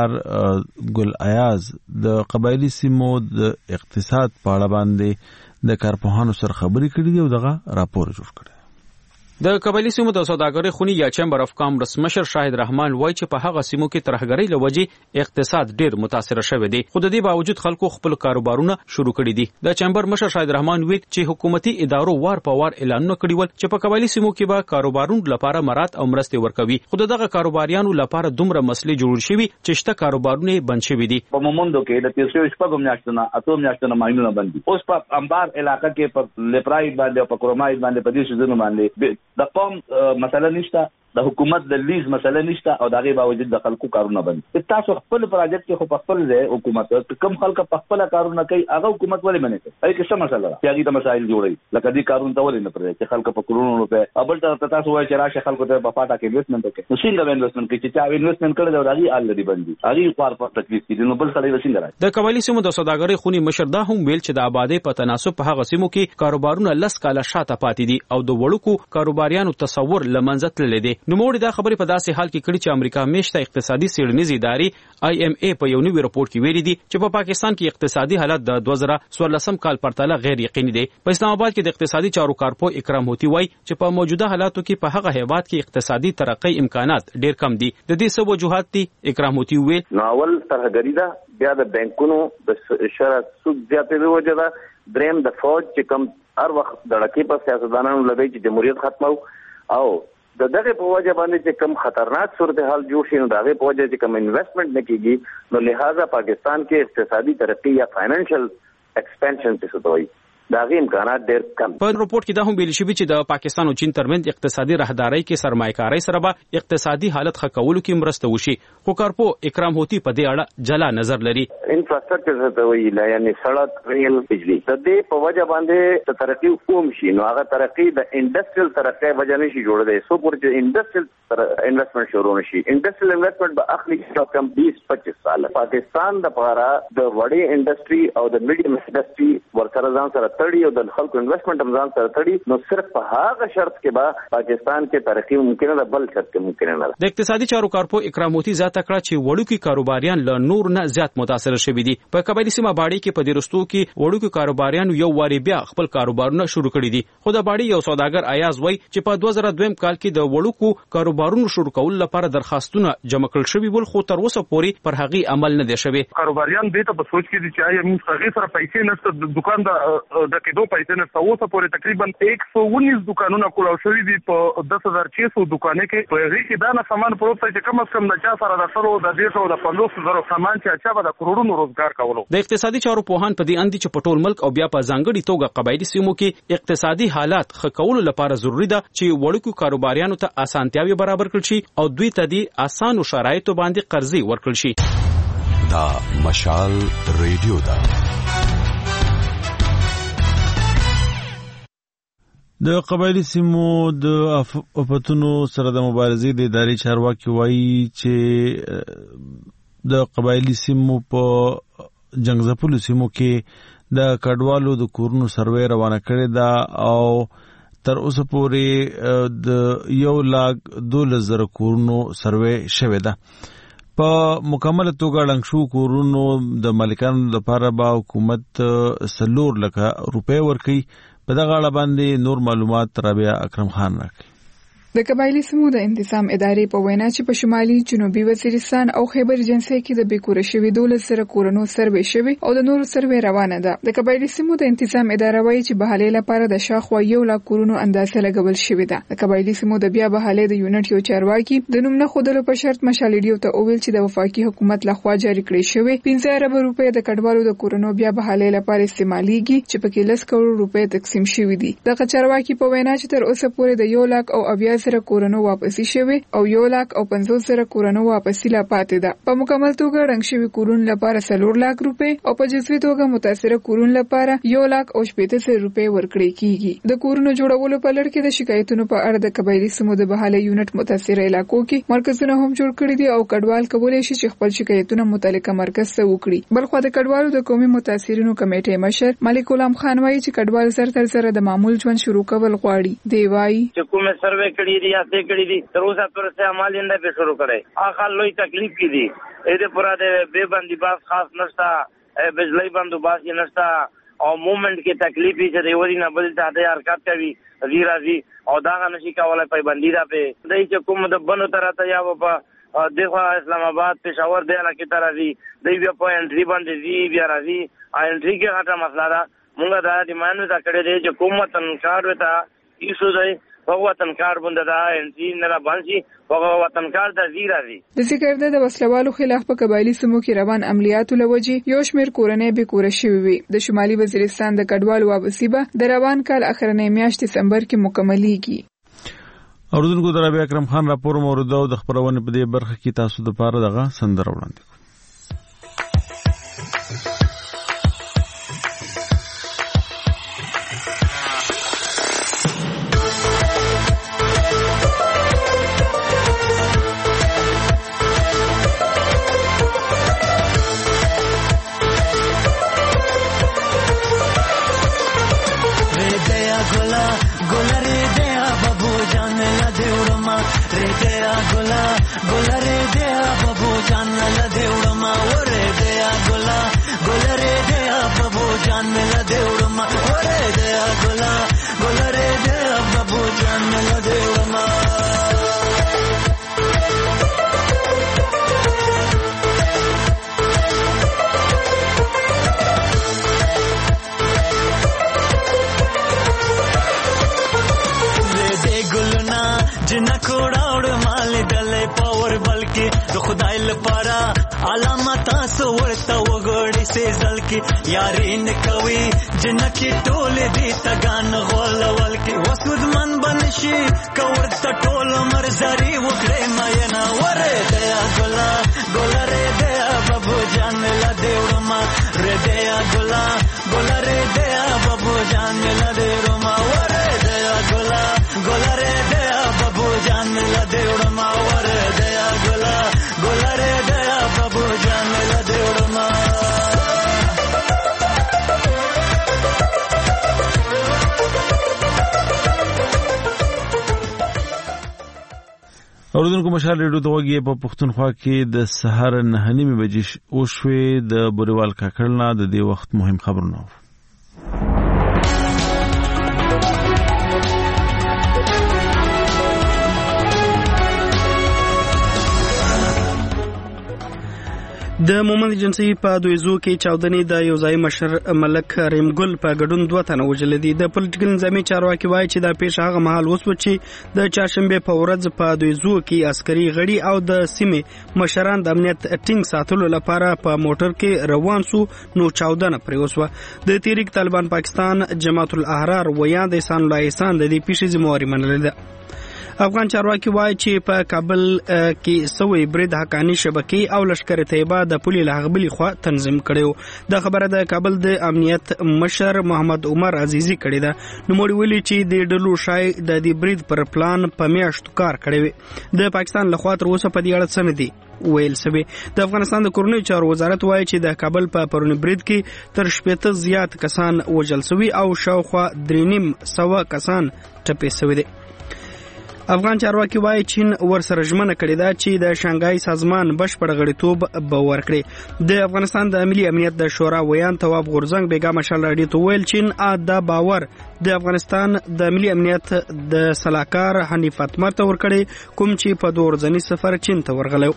همکار ګل ایاز د قبایلی سیمو د اقتصاد په اړه باندې د کارپوهانو سره خبرې کړې دي او دغه راپور جوړ کړی. د قبایلی سیمو د سوداګرۍ خونی یا چیمبر اف کامرس مشر شاهد رحمان وایي چې په هغه سیمو کې ترهګرۍ لوجې اقتصاد ډیر متاثر شوی دی، خو د دې باوجود خلکو خپل کاروبارونه شروع کړي دي. د چیمبر مشر شاهد رحمان وایي چې حکومتي ادارو وار په وار اعلانونه کړي ول چې په قبایلی سیمو کې به کاروبارونو لپاره مراد او مرستې ورکوي، خو دغه کاروباریانو لپاره دومره مسلې جوړ شوي چې شته کاروبارونه بند شوي دي. په مومندو کې د 300 میاشتونه اته میاشتونه ماینونه بند دي. اوس په انبار علاقې کې په لپرای باندې او په کرومای باندې په دې شزونو باندې د قوم مسله نشته، د حکومت د لیز مسله نشته او دغه باوجود د خلکو کارونه بند. تاسو خپل پروژیکټ کې خو په خپل ځای حکومت کم خلک په خپل کارونه کوي، هغه حکومت ولې منې کوي؟ اې څه مسله ده چې هغه د مسایل جوړي لکه دې کارونه ته ولې نه پرې چې خلک په کورونو روپے ابل تاسو وایي چې راشه خلکو ته په پاټا کې انویسټمنټ وکړي. نو څنګه انویسټمنټ کوي چې چا انویسټمنټ کړی دا هغه الریډي بندي هغه خور په تکلیف کې نو بل څه څنګه راځي. د قبایلی سیمو د سوداګرۍ خونی مشر دا هم ویل چې د آبادی په تناسب په هغه سیمو کې کاروبارونه لس کاله شاته پاتې دي او د وړوکو کاروباریانو تصور لمنځه تللی دی. نو موږ دا خبرې په داسې حال کې کړي چې امریکا میشته اقتصادي څېړنیزې ادارې IMA په یو نوي راپور کې ویلي دي چې په پاکستان کې اقتصادي حالت د 2014 کال پرتله غیر یقیني دی. په اسلام آباد کې د اقتصادي چارو کارپو اکرام هوتی وایي چې په موجوده حالاتو کې په هغه هیواد کې اقتصادي ترقۍ امکانات ډیر کم دي. د دې څه وجوهات دي؟ اکرام هوتی ویل ناول ترهګری ده، بیا د بانکونو د شرط سود زیاتې وجه ده، دریم د فوج چې کم هر وخت دړکې په سیاستدانانو لګي چې جمهوریت ختمو او د دغه په وجه باندې چې کم خطرناک صورتحال جوړ شي نو دغه په وجه چې کم انویسټمنټ نه کیږي نو لہذا پاکستان کې اقتصادي ترقی یا فائنانشل ایکسپانشن څه ته وایي دا غي امکانات ډېر کم. په رپورت کې دا هم ویل شوی چې د پاکستان او چین ترمنځ اقتصادي راهدارۍ کې سرمایه‌کاري سره به اقتصادي حالت ښه کولو کې مرسته وشي. خو کارپو اکرام هوتی په دې اړه جلا نظر لري. انفراستراکچر ته ویل یعنی سړک ریل بجلی د دې په وجه باندې ترقی کوم شي نو هغه ترقی د انډستریل ترقی وجه نشي جوړېدای. سو پر چې انډستریل انویسټمنټ شروع نشي انډستریل انویسټمنٹ به اخلي کم 20-25 سال. پاکستان د لپاره د وړې انډستری او د میډیم انډستری ورسره ځان سره تړي او د خلکو انویسټمنټ هم ځان سره تړي نو صرف په هغه شرط کې به پاکستان کې ترقی ممکن نه بل شرط کې ممکن نه. د اقتصادي چارو کارپو اکرام هوتی ذات کړه چې وړوکی کاروباریان له نور نه زیات متاثر شوي دي. په قبایلی سیمه باړي کې په دې رستو کې وړوکی کاروباریان یو واری بیا خپل کاروبارونه شروع کړي دي. خو د باړي یو سوداګر ایاز وای چې په 2002 کال کې د وړوکو کاروبارونو شروع کول لپاره درخواستونه جمع کړل شوي ول خو تر اوسه پورې پر هغه عمل نه دی شوی. کاروباریان دې ته په سوچ کې دي چې آیا موږ هغه سره پیسې نشته د دکان د کېدو پیسې نشته. اوسه پورې تقریبا 119 دکانونه کولاو شوي دي په 10600 دکانې کې. په هغه کې دا نه سامان پروت چې کم از کم د چا سره د سرو د 150 د 500 سامان چې اچا به د کروڑونو روزګار کولو. د اقتصادي چارو پوهان په دې اندي چې په ټول ملک او بیا په ځانګړي توګه قبایلی سیمو کې اقتصادي حالات ښه کولو لپاره ضروری ده چې وړوکو کاروباریانو ته اسانتیاوي برابر کړي شي او دوی ته د اسانو شرایطو باندې قرضې ورکړي شي. دا مشال ریډیو دا د قبایلی سیمو د افتونو سره د مبارزې د ادارې چارواکي وایي چې د قبایلی سیمو په جنگزپلو سیمو کې د کډوالو د کورونو سروې روانه کړې ده او تر اوسه پورې د 1,12,000 کورونو سروې شوې ده. په مکمل توګه ړنګ شو کورونو د مالکانو لپاره به حکومت 4 لک روپۍ ورکړي. په دغه اړه باندې نور معلومات رابعه اکرم خان راکړي. د قبایلی سیمو د انتظام ادارې په وینا چې په شمالي جنوبي وزیرستان او خیبر جنسي کې د بیکوره شوي 12,000 کورونو سروې شوي او د نورو سروې روانه ده. د قبایلی سیمو د انتظام اداره وایي چې بحالي لپاره د شاخوا 1 لک کورونو اندازه لګول شوې ده. د قبایلی سیمو د بیا بحالي د یونټ یو چارواکي د نوم نه خودلو په شرط مشال ریډیو ته وویل چې د وفاقي حکومت لخوا جاری کړی شوی 15 ارب روپۍ د کډوالو د کورونو بیا بحالي لپاره استعماليږي چې په کې 10 کروڑ روپۍ تقسیم شوې دي. د چارواکي په وینا چې تر اوسه پورې د 1 لک او 20,000 کورونو واپسی شوی او 1,50,000 کورونو واپسی لا پاتې ده. په مکمل توګه رنګ شوی کورونو لپاره 4 لک روپۍ او په جزوي توګه متاثره کورونو لپاره 1,80,000 روپۍ ورکړي کیږي. د کورونو جوړولو په لړ کې د شکایتونو په اړه د قبایلی سیمو د بحاله یونټ متاثره علاقو کې مرکزونه هم جوړ کړي دي او کډوال کولای شي چې خپل شکایتونه متعلقه مرکز ته وکړي. بلخو د کډوالو د قومي متاثرینو کمیټې مشر ملک غلام خان وایي چې کډوال زر تر زر د معمول ژوند شروع کول غواړي. دی وایي چې کومه سروې کړي دي یا څه کړي دي تر اوسه پرته عمل نه به شروع کړي. اخر لوی تکلیف کی دي اې د پورا د بے بندي باز خاص نشتا بجلی بندوباس یې نشتا او موومنت کې تکلیف چې دی وري نه بل ته حرکت کوي راځي او دا نشي کولای پابندي را په دای چې کوم د بنو تراته یا په دغه اسلام آباد پېښور دی علاقې ته راځي دی بیا په انټری باندې دی بیا راځي انټری کې غټه مسله ده. مونږ دا د مانو دا کړی دی چې کوم وطن کار وتا ایشو دی په وطن کار باندې دا انټری نه را باندې په وطن کار د زیرا دی. د ذکر د وسلوالو خلاف په قبایلی سیمو کې روان عملیاتو لوجي یو شمېر کورنۍ به کور شوي وي. د شمالي وزیرستان د کډوالو واپسی به د روان کال اخرنۍ میاشت دسمبر کې مکملېږي. اوردونکو د رابعه اکرم خان راپور مورد او د خبرونه په دې برخه کې تاسو د پاره دغه سندره وړاندې جنا کوڑاوڑ مال دلے پاور بلکې د خدای لپاره علامت تاسو ورته وګړي سه ځل کې یاري نه کوي جنکی ټول دي تګان غول کې وسود من بنشي کور ته ټول مرزري وکړې مې نه وره دیا ګلا ګلا رے دیا بابو جان لا دیوړما رے دیا ګلا ګلا رے دیا بابو جان لا دیوړما وره دیا ګلا ګلا رے دیا بابو جان لا دیوړما وره دیا ګلا ګلا رے دیا بابو جان لا دیوړما اوردونکو مشال ریډیو د وګي په پښتونخوا کې د سهار 9:30 بجې وشوې د بوریوال کاکړنا د دې وخت مهم خبرونه د مومند جنسي په دویزو کې چاودنې د یو ځای مشر ملک ریمګل په ګډون 2 تنه وژل دي. د پولیټیکل نظامي چارواکي وایي چې دا پیښه هغه مهال وسوه چې د چاشنبه په ورځ په دویزو کې عسکري غړي او د سیمې مشران د امنیت ټینګ ساتلو لپاره په موټر کې روان سو نو چاودنه پرې وسوه. د تحریک طالبان پاکستان جماعت الاحرار ویا د احسان الله احسان د دې پیښې ذمہواری منلې ده. افغان چارواکي وایي چې په کابل کې سوي برید حقانی شبکې او لشکر طیبه د پولي لغبلی خو تنظیم کړو. د خبره د کابل د امنیت مشر محمد عمر عزیزی کړی ده. نو موږ ویلي چې د ډلو شای د دې برید پر پلان په میاشتو کار کړی. د پاکستان لخوا تر اوسه په دې اړه څه نه دي ویل سوي. د افغانستان د کورنیو چارو وزارت وایي چې د کابل په پرونی برید کې تر 80 زیات کسان وژل سوي او شاوخوا 300 کسان ټپي سوي دي. افغان چارواکي وایي چین ورسره ژمنه کړې ده چې د شانګهای سازمان بشپړ غړیتوب به ورکړي. د افغانستان د ملي امنیت د شورا ویان تواب غورزنګ بیګا مشال راډیو ته ویل چین دا باور د افغانستان د ملي امنیت د صلاحکار حنیف اتمر ته ورکړي کوم چې په 2 ورځني سفر چین ته ورغلو.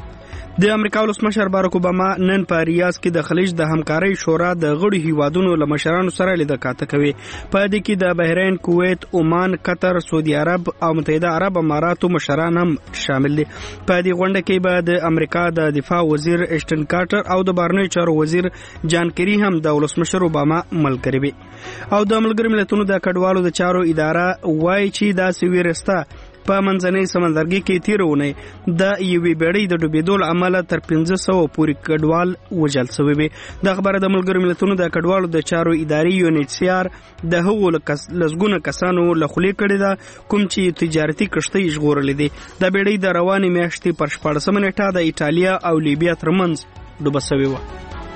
د امریکا ولسمشر باراک اوباما نن په ریاض کې د خلیج د همکارۍ شورا د غړو هیوادونو له مشرانو سره لیدل کاته کوي. په دې کې د بحرین، کویت، عمان، قطر، سعودي عرب او متحده عرب اماراتو مشران هم شامل دي. په دې غونډه کې به د امریکا د دفاع وزیر اشټن کارټر او د بهرنیو چارو وزیر جان کری هم د ولسمشر اوباما ملګری وي. او د ملګرو ملتونو د کډوالو د چارو اداره وایي چې دا سویرستا په منځنۍ سمندرګي کې تیرونه د یوې بیړۍ د ډوبېدو له امله تر 500 پورې کډوال وژل شوي وي. د خبره د ملګرو ملتونو د کډوالو د چارو ادارې یونیسیار د هغو لسګونه کسانو له خولې کړې ده کوم چې تجارتي کشتۍ ژغورلې دي. د بیړۍ د روانې میاشتې پر 14 نیټه د ایټالیا او لیبیا ترمنځ ډوبه شوې وه.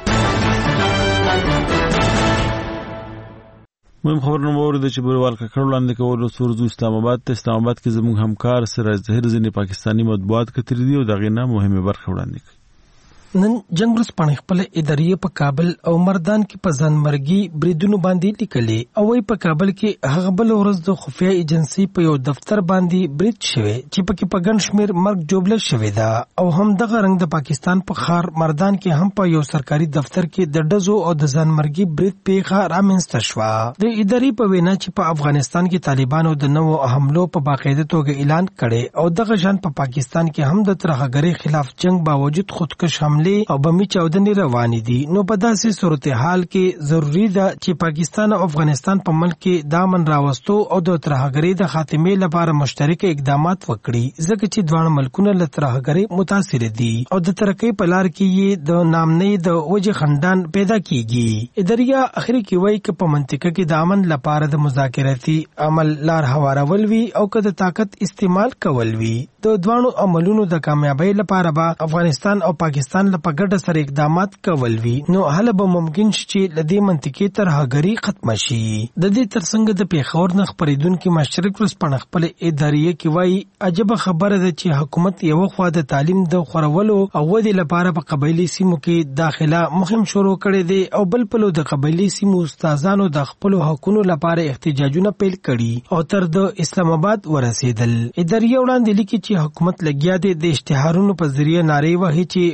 مهم خبرونه ووري د چې بوریوال کاکړ وړاندې کولو سورزو اسلام آباد کې زموږ همکار سراج ظهیر ځینې پاکستانی مطبوعات کتري دي او دغه نه مهمه برخه وړاندې کوي. نن جنگ رسپانې خپل ادارې په کابل او مردان کې په ځانمرګي بریدونو باندې لیکلي او وی په کابل کې هغه بل ورځ د خفیه ایجنسی په یو دفتر باندې برید شوی چې پکې په ګڼ شمېر مرګ جوړل شوی دا او هم دغه رنګ د پاکستان په خار مردان کې هم په یو سرکاري دفتر کې د ډزو او د ځانمرګي برید پیښه رامنځته شوه. د ادارې په وینا چې په افغانستان کې طالبانو د نوو حملو په باقاعده توګه اعلان کړي او دغه شان په پاکستان کې هم د ترهګرۍ خلاف جنگ باوجود خودکش حمله او بمي چاودنې روانې دي. نو په داسې صورتحال کې ضروری ده چې پاکستان او افغانستان په ملک کې دامن راوستو او د ترهګرۍ د خاتمې لپاره مشترک اقدامات وکړي ځکه چې دوه ملکونه له ترهګرۍ متاثر دي او د ترقۍ په لار کې یې د نامنۍ د وجه خندان پیدا کیږي. ادارې اخري کې وایي چې په منطقه کې د امن لپاره د مذاکراتي عمل لار هوارول وي او که د طاقت استعمال کول وي. د دوه عملونو د کامیابی لپاره به افغانستان او پاکستان له ګډه سره اقدامات کول وي نو هله به ممکن شي چې لدې منطقې ترهګري ختم شي. د دې ترڅنګ د پیښور نه خبرېدونکو مشرق ورسپانه خپل ادارې کې وایي عجب خبره ده چې حکومت یو خوا د تعلیم د خورولو او ودې لپاره په قبایلی سیمو کې داخله مهم شروع کړي دي او بل په لور د قبایلی سیمو استادانو د خپل حقوقو لپاره احتجاجونه پیل کړي او تر د اسلام آباد ورسېدل. ادارې وړاندې لیکي چې حکومت لګیا دی د اشتهارونو په ذریعہ نارې وهي چې پړې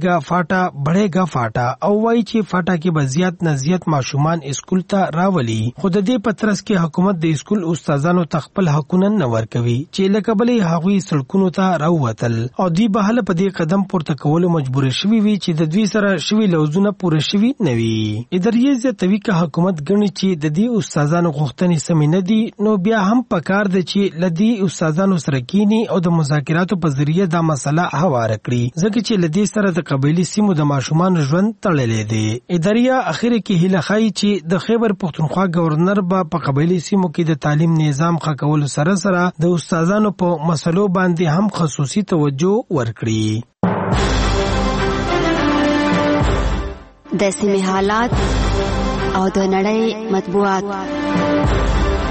پڑھے گا فاټا او وایي چې فاټا کې به زیات نه زیات ماشومان اسکول ته راولي. خو د دې پترس کې حکومت د اسکول استادانو تخپل حقونه نه ورکوي چې لکه بلې هغوی سړکونو ته راووتل او دوی به هله په دې قدم پورته کولو مجبور شوي وي چې د دوی سره شوي لوزونه پوره شوي نه وي. ادارې زیاتوي که حکومت ګڼي چې د دې استادانو غوښتنې سمې نه دي نو بیا هم پکار ده چې له دې استادانو سره کینی او د مذاکراتو په ذریعه دا مسله هواره کړي ځکه چې له دې سره د قبایلي سیمو د ماشومان ژوند تړلی دی. ادارې اخر کې هیله ښایي چې د خیبر پښتونخوا گورنر به په قبایلي سیمو کې د تعلیم نظام ښه کولو سره سره د استادانو په مسلو باندې هم خصوصي توجه ورکړي. د سیمې حالات او د نړۍ مطبوعات.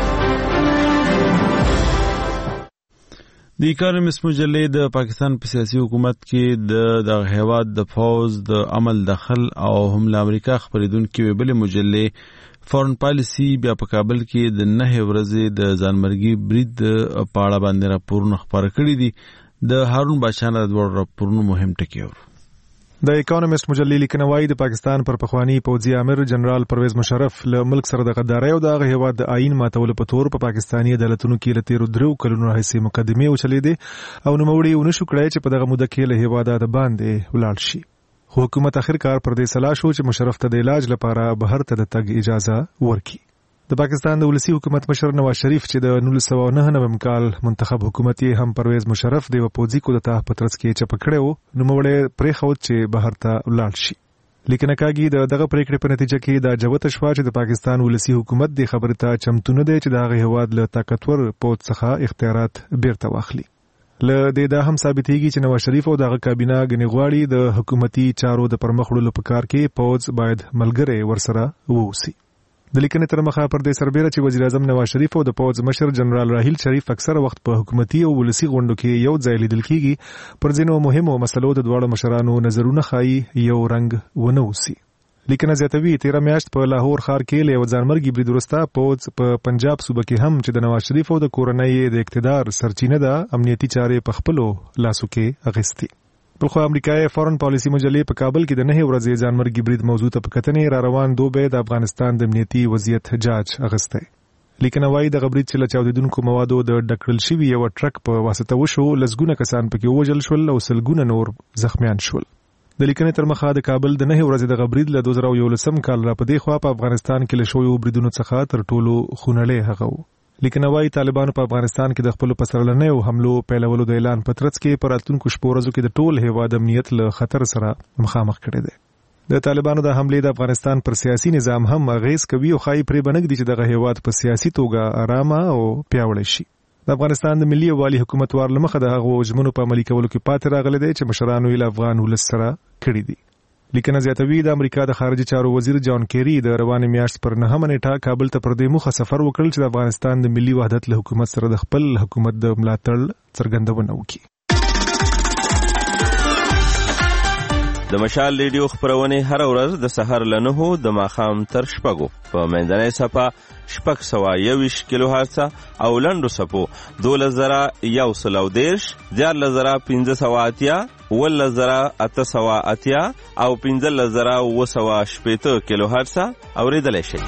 د اکانومیست مجلې د پاکستان په سیاسي حکومت کې د هیواد د فوز د عمل دخل او هم له امریکا خبرېدونکې بلې مجلې فورن پالیسي بیا په کابل کې د 9 ورځې د ځانمرګي برید په اړه باندې راپورونه خپاره کړي دي. د هارون بادشاه نه د دوه راپورونو مهم ټکي ور. د اکانومیست مجلې لیکنه وايي د پاکستان پر پخوانی پوځي امر جنرال پرویز مشرف له ملک سره د غدارۍ او د هغه هیواد د آئین ماتولو په تور په پاکستاني عدالتونو کې له 13 کلونو راهیسې مقدمې وچلېدې او نوموړي ونشو کړی چې په دغه موده کې له هیواده د باندې ولاړ شي. خو حکومت اخرکار پر دې سلا شو چې مشرف ته د علاج لپاره بهر ته د تګ اجازه ورکړي. د پاکستان د ولسی حکومت مشر نواز شریف چې د 1999 کال منتخب حکومت یې هم پرویز مشرف د پوځي کودتا په ترڅ کې چپ کړو نو موږ پرېښود چې بهر ته ولاړ شي. لیکن کاږي دغه پریکړې په نتیجه کې دا جوته شوه چې د پاکستان ولسی حکومت د خبرې ته چمتو نه دی چې د هغه هواد له طاقتور پوځ څخه اختیارات بیرته واخلي. له دې دا هم ثابتېږي چې نواز شریف او دغه کابینه غنی غواړي د حکومتي چارو د پرمخ وړلو په کار کې پوځ باید ملګری ورسره ووسی. د لیکنې تر مخه پر دې سربېره چې وزیر اعظم نواز شریف او د پوځ مشر جنرال راحیل شریف اکثره وخت په حکومتي او ولسی غونډو کې یو ځای لیدل کیږي پر ځینو مهمو مسلو د دواړو مشرانو نظرونه ښایي یو رنګ ونه وسی. لیکنه زیاتوي 13 میاشت په لاهور ښار کې له ځانمرګي برید وروسته پوځ په پنجاب صوبه کې هم چې د نواز شریف او د کورنۍ د اقتدار سرچینه ده امنیتي چارې په خپلو لاسو کې اغستې. بلخو امریکای فورن پالیسی مجلې په کابل کې د 9 ورځې ځانمرګي برید موضوع ته په کتنې را روان دوبه د افغانستان د امنیتي وضعیت جاج اغسته. لیکنه وايي د غبرید چې له چاودیدونکو موادو د ډکړل شوی یو ټرک په واسطه وشو لزګونه کسان پکې وژل شول او سلګونه نور زخمیان شول. د لیکنې تر مخه د کابل د 9 ورځې د غبرید له 2011 کال را پدې خوا په افغانستان کې له شویو بریدونو څخه تر ټولو خونړی هغه و. لیکنه وايي طالبانو په افغانستان کې د خپل پسرلنیو حملو پیلولو د اعلان په ترڅ کې پر راتلونکو شپو ورځو کې د ټول هیواد امنیت له خطر سره مخامخ کړي دي. د طالبانو د حملې د افغانستان پر سیاسي نظام هم اغیز کوي او خای پرې بنګ دي چې دغه هیواد په سیاسي توګه آرامه او پیاوړی شي. د افغانستان د ملي والي حکومت ورلمخه د هغو ژمنو په عملي کولو کې پاتې راغلي دي چې مشرانو یې افغان ولس سره کړی دي. لیکنه زیاتوي د امریکا د خارجي چارو وزیر جان کیری د روانې میاشت پر 9 نیټه کابل ته پر دې موخه سفر وکړ چې د افغانستان د ملي وحدت له حکومت سره د خپل حکومت د ملاتړ څرګندونه وکړي. د مشال ریډیو خبرونه هر ورځ د سحر له 9 د ماښام تر 6 په منځنۍ صفه 621 کیلو هرتز او لنډو صفو 2110 14580 11880 او 15080 کیلو هرتز اوریدلای شي.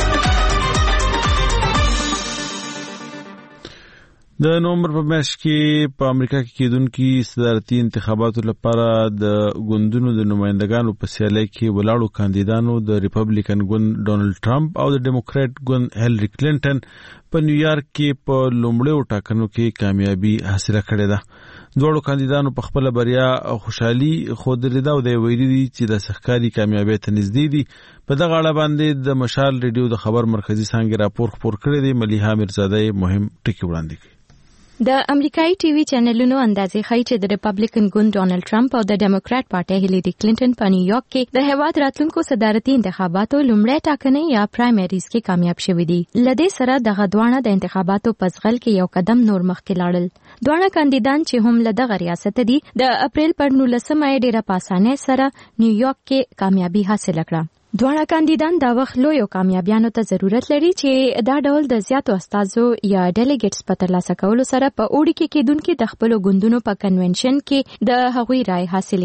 د نومبر په میاشت کې په امریکا کې کېدونکي صدارتي انتخاباتو لپاره د ګوندونو د نمائندګانو په سیالۍ کې ولاړو کاندیدانو د ریپبلیکن ګوند ډونالد ټرمپ او د ډیموکرات ګوند هیلری کلینټن په نیویارک کې په لومړیو ټاکنو کې کامیابی حاصله کړې ده. دوړو کاندیدانو په خپل بریا خوشحالي خوده ده او د ویلي دي چې د سخکاري کامیابی ته نږدې دي. په دغه اړه باندې د مشال ریډیو د خبر مرکزی څنګه راپور خپور کړی دی. ملیحه میرزاده مهم ټکی وړاندې کړي. د امریکایي ټي وي چینلونو اندازې ښیي چې د ریپبلیکن ګوند ډونالد ټرمپ او د ډیموکرات پارټي هیلری کلینټن په نیویارک کې د هیواد راتلونکو صدارتي انتخاباتو لومړی ټاکنې یا پرایمریز کې کامیاب شوي دي. لدې سره دغه دوانه د انتخاباتو په ځغل کې یو قدم نور مخکې لاړل. دوانه کاندیدان چې هم له دغه ریاست دي د اپریل پر 19 ډیره په اسانۍ سره نیویارک کې کامیابی حاصل کړه. دوانه کاندیدان دا وخت لویو کامیابیانو ته ضرورت لري چې دا ډول د زیاتو استازو یا ډیلیګیټس په ترلاسه کولو سره په اوړي کې کېدونکي د خپلو ګوندونو په کنونشن کې د هغوی رائے حاصل کړي.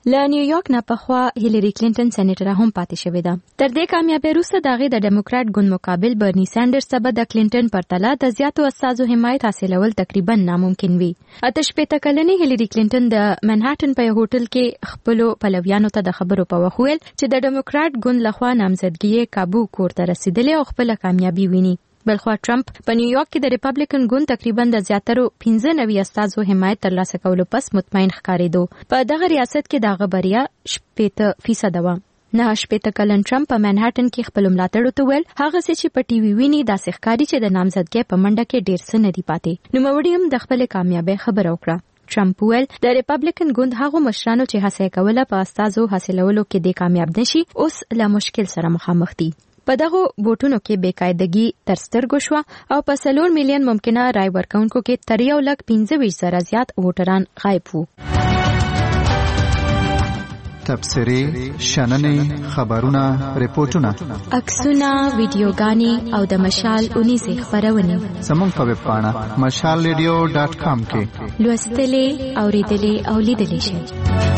له نیویارک نه پخوا هیلری کلینټن سېنیټر هم پاتې شوې ده. تر دې کامیابی وروسته د هغې د ډیموکرات ګوند مقابل برني سانډرز ته به د کلینټن پرتله د زیاتو استازو حمایت حاصلول تقریبا ناممکن وي. 88 کلنې هیلری کلینټن د منهټن په یو هوټل کې خپلو پلویانو ته د خبرو په وخت ویل چې د ډیموکرات ګوند لخوا نامزدګي کابو کور ته رسیدلې او خپل کامیابی ویني. بلخوا ټرمپ په نیویارک کې د ریپبلیکن ګوند تقریبا د زیاترو 95 استازو حمایت ترلاسه کولو پس مطمئن ښکارېدو. په دغه ریاست کې د هغه بریا 80% وه. 89 کلن ټرمپ په منهټن کې خپل ملاتړو ته ویل هغه څه چې په ټي وي ویني داسې ښکاري چې د نامزدګۍ په منډه کې ډېر څه نه دي پاتې. نوموړي هم د خپل کامیابی خبره وکړه. ټرمپ ویل د ریپبلیکن ګوند هغو مشرانو چې هڅه کوله په استازو حاصلولو کې د کامیاب نشي اوس له مشکل سره مخامخ دي. په دغه بوټونو کې بیقاعدګي تر سترګو شوه او په 4 میلیون ممکنه رای ورکونکو کې تر 1,25,000 زیات ووټران غایب وو. تبصرې، شننې، خبرونه، ریپورتونه، عکسونه، ویډیوګانې او د مشال 19 خبرونه زموږ په ویب پاڼه mashalradio.com کې لوستلې، اوریدلې او لیدلې شئ.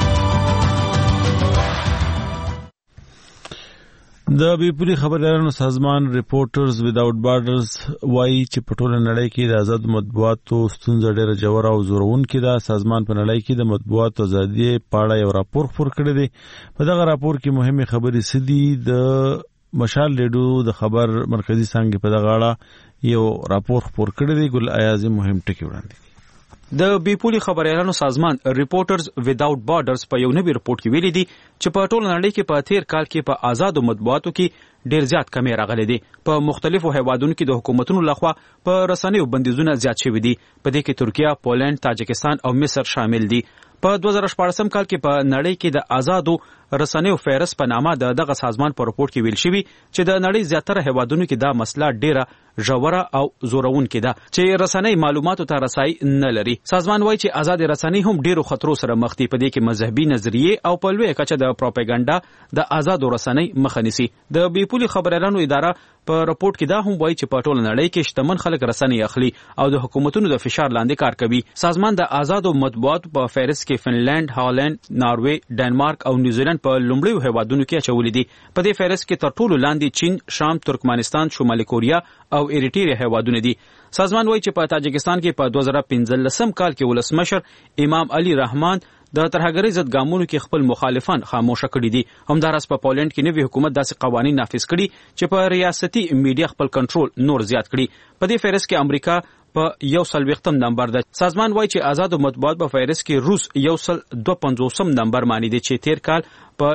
د بیپوري خبريالانو سازمان ریپورټرز ویداوټ بارډرز وایي چې په ټوله نړۍ کې د آزاد مطبوعاتو ستونزه ډېره ژوره او زورونکې ده. سازمان په نړۍ کې د مطبوعاتو ازادي په اړه یو راپور خپور کړی دی. په دغه راپور کې مهمه خبرې څه دي؟ د مشال ریډیو د خبر مرکزی څنګه په دغه اړه یو راپور خپور کړی دی. ګل ایازي مهم ټکی وړاندې. د بیپوري خبريالانو سازمان ریپورټرز ویداوټ بارډرز په یو نوی رپورت کې ویلي دي چې په ټوله نړۍ کې په تیر کال کې په آزادو مطبوعاتو کې ډیر زیات کمی راغلي دي. په مختلفو هیوادونو کې د حکومتونو لخوا په رسنیو بندیزونه زیات شوي دي. په دې کې ترکیه، پولند، تاجکستان او مصر شامل دي. په 2014 کال کې په نړۍ کې د آزادو رسنیو فهرست په نامه دغه سازمان په رپورت کې ویل شوی چې د نړۍ زیاتره هیوادونو کې دا مسله ډیره ژوره او زورونکې ده چې رسنۍ معلوماتو ته رسای نه لري. سازمان وایي چې آزاد رسنۍ هم ډیرو خطرو سره مخ دي. په دې کې مذهبي نظریې او په لویه کچه د پروپاګاندا د آزاد رسنۍ مخه نیسي. د بیپوري خبريالانو اداره په رپورت کې دا هم وایي چې په ټوله نړۍ کې شتمن خلک رسنۍ اخلي او د حکومتونو د فشار لاندې کار کوي. سازمان د آزادو مطبوعاتو په فهرست کې فنلند، هالند، ناروې، ډنمارک او نیوزیلند په لومړیو هیوادونو کې اچولې دي. په دې فهرست کې تر ټولو لاندې چین، شام، ترکمنستان، شمالي کوریا او ایریټریا هیوادونه دي. سازمان وایي چې په تاجکستان کې په 2015 کال کې ولسمشر امام علي رحمان د ترهګرۍ ضد ګامونو کې خپل مخالفان خاموشه کړي دي. همداراز په پولند کې نوی حکومت داسې قوانين نافذ کړي چې په ریاستي میډیا خپل کنټرول نور زیات کړي. په دې فهرست کې امریکا په 140 نمبر ده. سازمان وایي چې آزاد مطبوعات په فهرست کې روس 152 نمبر مانی دي چې تیر کال په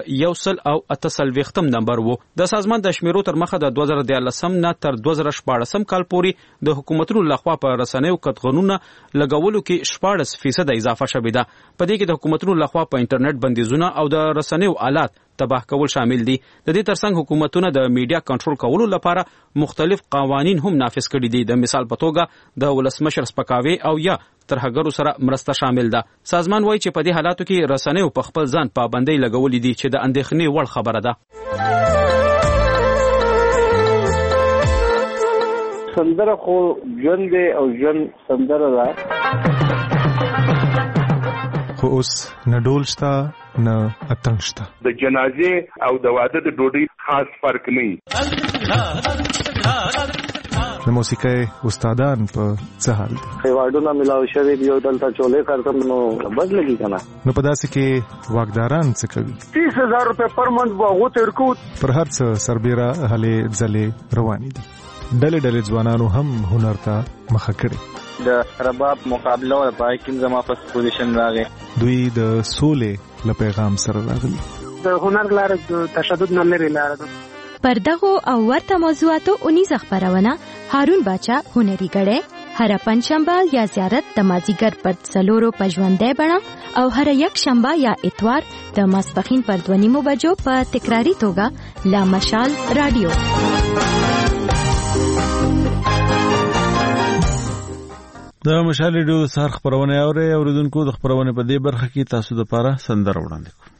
138 نمبر وو. د سازمان د شمیرو تر مخه د 2013 نه تر 2014 کال پورې د حکومتونو لخوا په رسنیو قطغنونه لګولو کې 14% اضافه شوې ده. په دې کې د حکومتونو لخوا په انټرنیټ بندیزونه او د رسنیو آلات تباه کول شامل دي. د دې ترڅنګ حکومتونه د میډیا کنټرول کولو لپاره مختلف قوانین هم نافذ کړي دي. د مثال په توګه د ولسمشر سپکاوي او یا ترهګرو سره مرسته شامل ده. سازمان وایي چې په دې حالاتو کې رسنیو په خپل ځان پابندۍ لګولې دي چې د اندېښنې وړ خبره ده. سندره خو ژوند دی او ژوند سندره ده. خو اوس نه ډول شته نه اتڼ شته. د جنازې او د واده د ډوډۍ خاص فرق نه. د موسیقۍ استادان په څه حال دي؟ ایوارډونه ملاو شوي دي او دلته چولې کارتم نو بد لګي کنه. نو په داسې کې واکداران څه کوي؟ 30,000 روپے پر منت به تیر کو. پر هر څه سربېره هلې ځلې روانې دي. ډلې ځوانانو هم هنر ته مخه کړې. د رباب مقابله او پای کې زما په پوزیشن راغی. دوی د سولې له پیغام سره راغلي. د هنر لار د تشدد نه لري لار ده. پر دغو او ورته موضوعاتو 19 خبرونه هارون باچا هنري غړې هر پنځشنبه یا زیارت د مازیګر پر 4 په ژوندۍ بڼه او هر یک شنبه یا اتوار د ماسپخین پر 2:30 بجو په تکراری توګه لا مشال رادیو. د مشال ریډیو د سهار خبرونه اوریدونکو د خبرونه په دې برخه کې تاسو د لپاره سندره وړاندې کوم.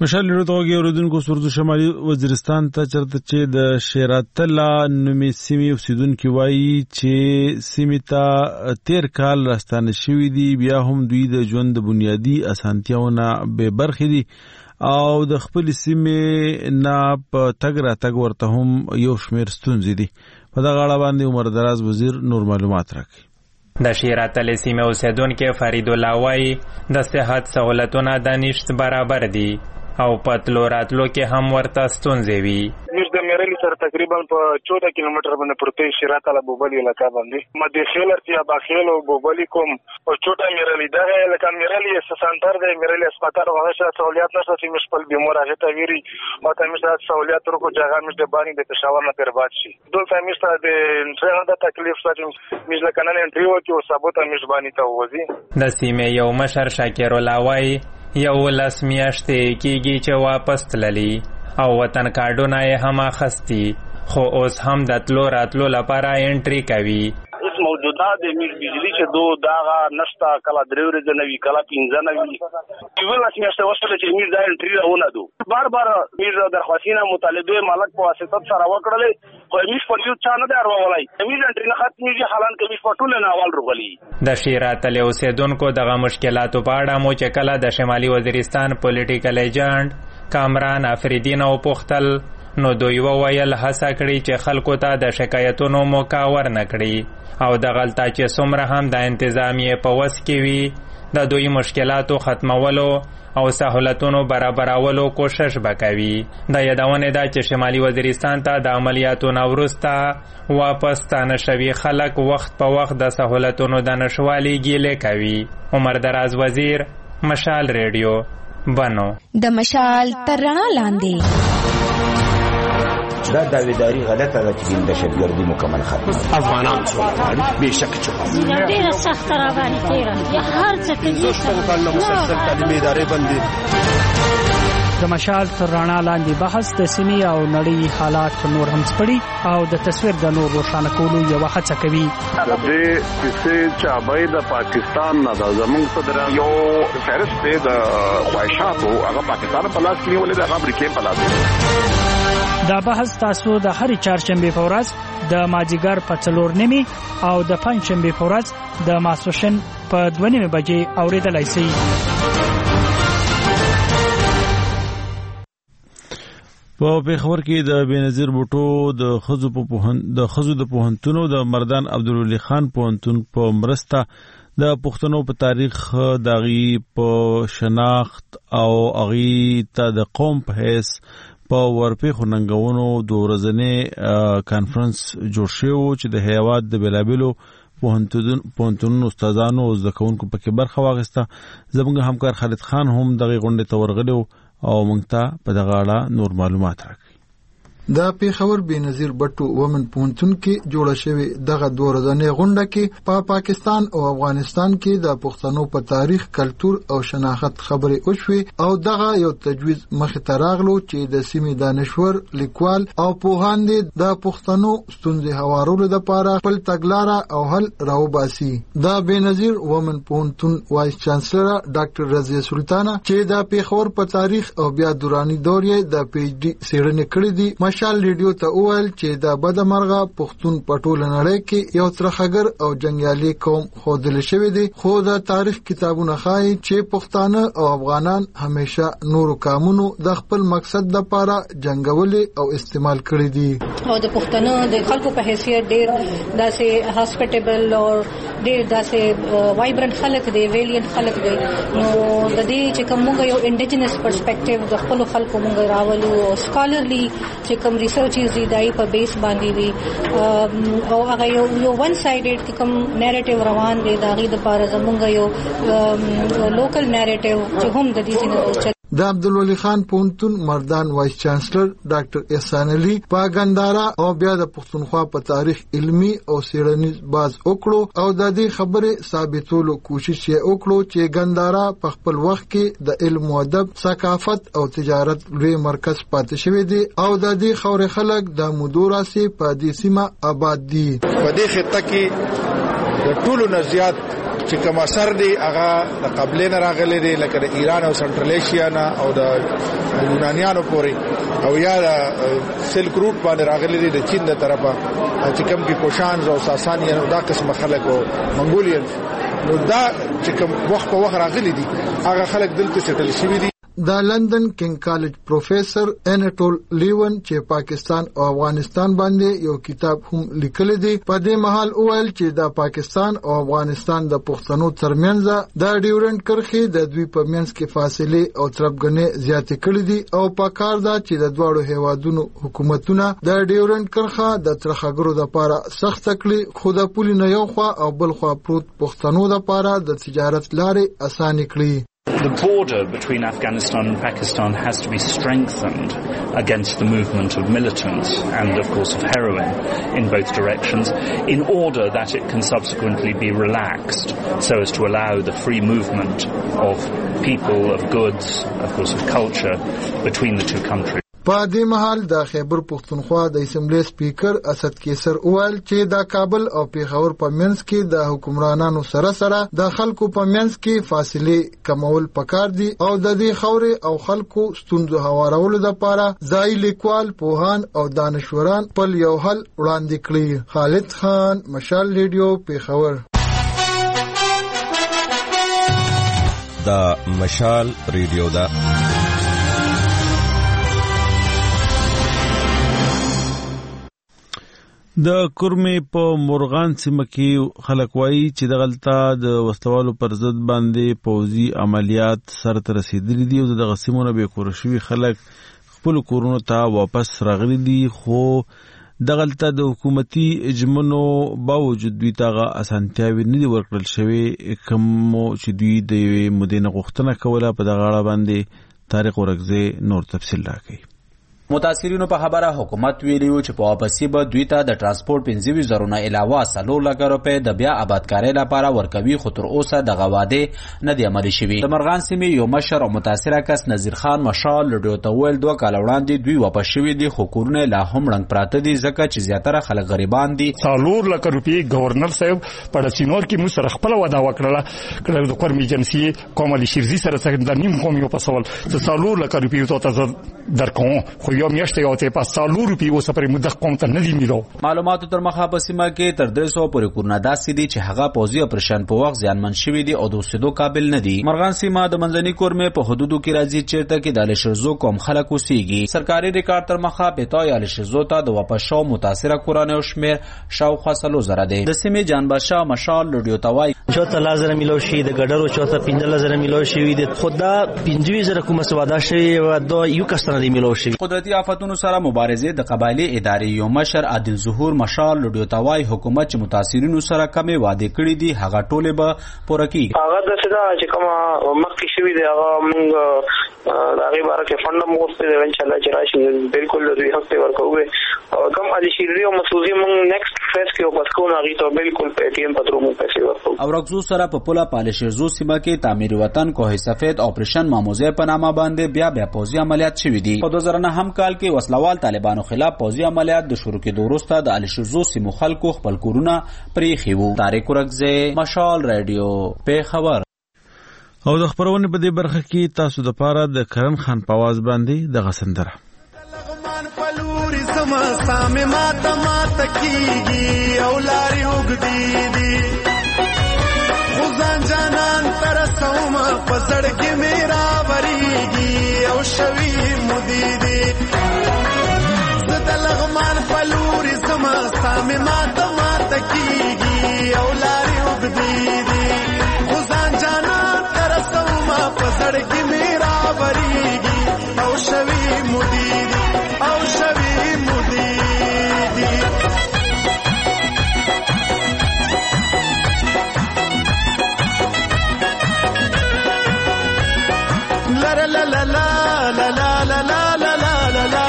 مشال لرتوګي اوردونکو سردو شمالي وزیرستان ته چرته چې د شیراتلا نومي سیمې اوسیدونکو وایي چې سیمې ته تیر کال راستانه شوې دي بیا هم دوی د ژوند د بنیادی اسانتیاونه به برخې دي او د خپل سیمې نه په تګ را تګ ورته هم یو شمیر ستونزې دي. په دغه اړه باندې عمر دراز وزیر نور معلومات راکړي. د شیراتل سیمې اوسیدونکو فرید الله وایي د صحت سہولتونه د نشت برابر دي او پتلو راتلو کې هم ورته ستونزې وي. موږ د میرلی سره تقریبا په 14 کیلومتر باندې پروتې شیراتل بوبلی علاقہ باندې مده خیلر چې باخیل او بوبلی کوم او چوټا میرلی دا علاقہ میرلی سنټر دی میرلی هسپتال هغه سہولیات نشته چې موږ خپل بیمار هغه ته ویری او ته موږ سہولیات ورکو ځای موږ د باندې د پېښور نه پرباد شي دلته موږ د انټرنیټ د تکلیف سره موږ لکه نن انټریو کې او ثابت موږ باندې ته وځي. د سیمې یو مشر شاکر الله وایي یو لس میاشتې کېږي چې واپس تللی او وطن کارډونه یې هم اخیستي خو اوس هم د تلو راتلو لپاره انټري کوي. اوس موجوده د میز بجلی چې دو داغه نشته کله درې ورځې نه وي کله 15 نه وي یو لس میاشتې وسله چې میز دا انټري راونه دو بار میز درخواستونه مطالبه مالک په واسطه سره وکړلې خو میز په یو چا نه درولای میز انټري نه ختمي حالان کې میز په ټول نه اول رغلي. د شیراتل اوسیدونکو دغه مشکلاتو په اړه مو چې کله د شمالي وزیرستان پولیټیکل ایجنټ کامران افریدین او پختل نو دوی وویل هڅه کړي چې خلکو ته د شکایتونو موقع ورنکړي او د غلطه چې څومره هم د انتظامیې په وس کې وي د دوی مشکلاتو ختمولو او سہولتونو برابرولو کوشش وکوي. د یادونه ده چې شمالي وزیرستان ته د عملیاتو نه وروسته واپس ستانه شوي خلک وخت په وخت د سہولتونو د نشوالي ګیلې کوي. عمر دراز وزیر مشال ریډیو بنو. د مشال تر رڼا لاندې دا داویداری غلطه ده چې د دهشتګردي مکمل ختمه افغانان څو بهشکه چوکا ډیره سخت را باندې تیره یا هر څه کې مسلسل تعلیمي ادارې بندي. د مشال تر رڼا لاندې بحث د سیمې او نړۍ حالات نور هم سپړي او د تصویر د نور روښانه کولو یو هڅه کوي. د دې چې چابای د پاکستان نه د زمونږ صدر یو فهرست د خواهشاتو هغه پاکستان په لاس کې ولې د امریکا په لاس. دا بحث تاسو د هر چهارشنبه په ورځ د مازیګر په 4:30 او د پنځشنبه په ورځ د ماسپښین په 2:30 بجې اوریدلای شئ. په پیښور کې د بنظیر بوټو د خزو د پوهنتونو د مردان عبدالولي خان پوهنتون په مرسته د پښتنو په تاریخ دغه په شناخت او اغي ته د قوم په حیث په ورپېښو ننګونو د ورځنې کانفرنس جوړ شو چې د هیواد د بلابلو پوهنتونونو استادانو او زده کوونکو پکې برخه واخیسته. زموږ همکار خالد خان هم دغه غونډې ته ورغلی او موږ ته په دغه اړه نور معلومات راکړي. د پیښور بنظیر بټو ومن پوهنتون کې جوړه شوې دغه دوه ورځنۍ غونډه کې په پاکستان او افغانستان کې د پښتنو په تاریخ، کلتور او شناخت خبرې وشوې او دغه یو تجویز مخې ته راغلو چې د سیمې دانشور، لیکوال او پوهاند د پښتنو ستونزې هوارولو لپاره خپل تګلاره او حل راوباسي. د بنظیر ومن پوهنتون وایس چانسلر ډاکټر رضیه سلطانه چې د پیښور په تاریخ او بیا دوراني دور یې د پی ایچ ډي څېړنې کړې دي مشال ریډیو ته وویل چې د بدمرغه پښتون په ټوله نړۍ کې یو ترخګر او جنگیالي قوم ښودل شوی دی خو د تاریخ کتابونه ښایي چې پښتانه او افغانان همیشه نورو قومونو د خپل مقصد لپاره جنگولې او استعمال کړی دي او د پښتنو د خلکو په حیثیت ډېر داسې هاسپټیبل او ډېر داسې وایبرنت خلک دی ویلینټ خلک دی نو د دې چې کومه یو انډیجنس پرسپیکټیو د خپل خلکو موږ راولو او سکالرلی چې کوم ریسرچز دی دای په بیس باندې وي او هغه یو ون سایډډ کوم نریټیو روان دی دا غي د لپاره زمونږ یو لوکل نریټیو چې هم د دې نه د عبدالولي خان پوهنتون مردان وایس چانسلر ډاکټر احسان علي په ګندارا او بیا د پښتونخوا په تاریخ علمي او څېړنیز باز وکړو او د دې خبرې ثابتولو کوشش یې وکړو چې ګندارا په خپل وخت کې د علم او ادب، ثقافت او تجارت لوی مرکز پاتې شوی دی او د دې خوري خلک د مودوراسي په دې سیمه آباد دي. په دې خطه کې د ټولو نه زیات چې کوم اثر دی هغه د قبلې نه راغلی دی لکه د ایران او سنټرل ایشیا نه او د یونانیانو پورې او یا د سلک روټ باندې راغلی دی د چین د طرفه چې کوم کې کوشانز او ساسانیان او دا قسم خلک او منګولین نو دا چې کوم وخت په وخت راغلی دي هغه خلک دلته سټل شوي دي. د لندن کینګ کالج پروفیسور انټول لیون چې پاکستان او افغانستان باندې یو کتاب هم لیکل دی په دې محل اویل چې د پاکستان او افغانستان د پښتنو ترمنځ د ډیورنډ کرښې د دوی په منځ کې فاصله او تربګنې زیاتې کړې دي او په کار دا چې د دوړو هیوادونو حکومتونه د ډیورنډ کرښه د ترخګرو لپاره سخت کړي خو د پولي نه یو خوا او بل خوا پروت پښتنو لپاره د تجارت لارې اسانه کړي. The border between Afghanistan and Pakistan has to be strengthened against the movement of militants and, of course, of heroin in both directions in order that it can subsequently be relaxed so as to allow the free movement of people, of goods, of course, of culture between the two countries. په دې محل د خیبر پښتونخوا د اسمبلی سپیکر اسد کیسر اول چې د کابل او پیښور په منځ کې د حکمرانانو سره د خلکو په منځ کې فاصله کمول پکار دي او د دې خوري او خلکو ستونزو هوارولو لپاره ځای لیکوال پوهان او دانشوران په یو حل وړاندې کړی. خالد خان، مشال ریډیو، پیښور. دا مشال ریډیو دا د کورمې په مرغان سیمه کې خلک وایي چې دغلته د وسلوالو پر ضد باندې پوځي عملیات سرته رسیدلي دي او دغه سیمونه به کور شوي خلک خپل کورونو ته واپس راغلي دي خو دغلته د حکومتي اجمنو باوجود دوی ته اسانتیاوي نه دي ورکړل شوی کوم چې دوی د مدینه غوښتنه کوله په دغه اړه باندې طارق ورغزي نور تفصیل راکړي. متاثرینو په خبره حکومت ویلیو چې په واپسی به دوی ته د ترانسپورت 25,000 نه علاوه 3 روپۍ د بیا آبادکارۍ لپاره ورکوي خو تر اوسه دغه وعده نه دی عملي شوی. د مرغان سیمې یو مشر او متاثره کس نذیر خان مشال لډیو ته ویل 2 کال وړاندې دوی واپس شوي دي خو کورونه لا هم رنګ پراته دي ځکه چې زیاتره خلک غریبان دي. 4 لک روپۍ گورنر صاحب په سینور کې موږ سره خپل وعده وکړه د کورم ایجنسی کومه شیرزي سره څنګه د نیم کوم یو پسول 4 لک روپۍ ته درکوم خو یو میاشته یو ته په 4 روپۍ اوسه پر مده کوم ته نه دی میلو. معلوماتو تر مخه په سیمه کې تر 300 پورې کورونه داسې دي چې هغه پوځي اپریشن په وخت ځانمن شوي دي او د اوسېدو قابل نه دي. مرغان سیمه د منځني کورمې په حدودو کې راځي چیرته کې د الشرزو کوم خلک اوسېږي. سرکاري ریکارډ تر مخه پېتای الشرزو ته د واپس شو متاثره کورانه شمیر شاوخوا 300 دي. د سیمې جانبشا مشال لډیو توای 4000 میلو شي د ګډرو 15000 میلو شي د خدا 25000 کومه سوادا شي و د یو کستنه دی میلو شي. قدرتي آفتونو سره مبارزه د قبایلی ادارې یو مشر عادل ظهور مشال لډیو توای حکومت چې متاثرینو سره کمې وعده کړې دي هغه ټوله به پوره کیږي. هغه د صدا چې کوم مخکې شوی دی هغه موږ هغه باره کې فند مو غوښتل دی ان شاء الله چې راشي بالکل دوی حق ته ورکوي کوم علي شيري او مسعودي موږ نیکسټ فیس کې او پسکو نغی ته بالکل په ټیم پترو مو پیسې ورکوي. او رغزو سره په پولا پالشرزو سیمه کې تعمیر وطن کوه سفید اپریشن ماموزه په نامه باندې بیا پوځي عملیات شوي دي. په 2009 کال کې وسلوال طالبانو خلاف پوځي عملیات د شروع کېدو وروسته د الشرزو سیمو خلکو خپل کورونه پرېښي وو. طارق ورغزي مشال رادیو پیښور. او د خبرونه په دې برخه کې تاسو د پاره د کرن خان په आवाज باندې د غسندره لغمان پلوري سما سامه ماته کیږي او لاري وګدي دي خدان جانان تر سوما پسړ کې میرا وریږي او شوي مودي دي د لغمان پلوري سما سامه ماته کیږي او لاري وګدي دي خدان جانان پسړ کې میرا وریږي او شوي مودي او شوي مودي لا لا لا لا لا لا لا لا لا لا لا لا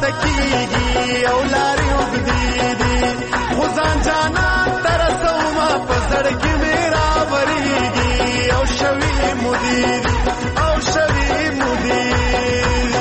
ماته کیږي او لارې اوږدې دي خو ځان جانان ته رسومه په زړه کې مې راورېږي او شوي مدیر او شوي مدیر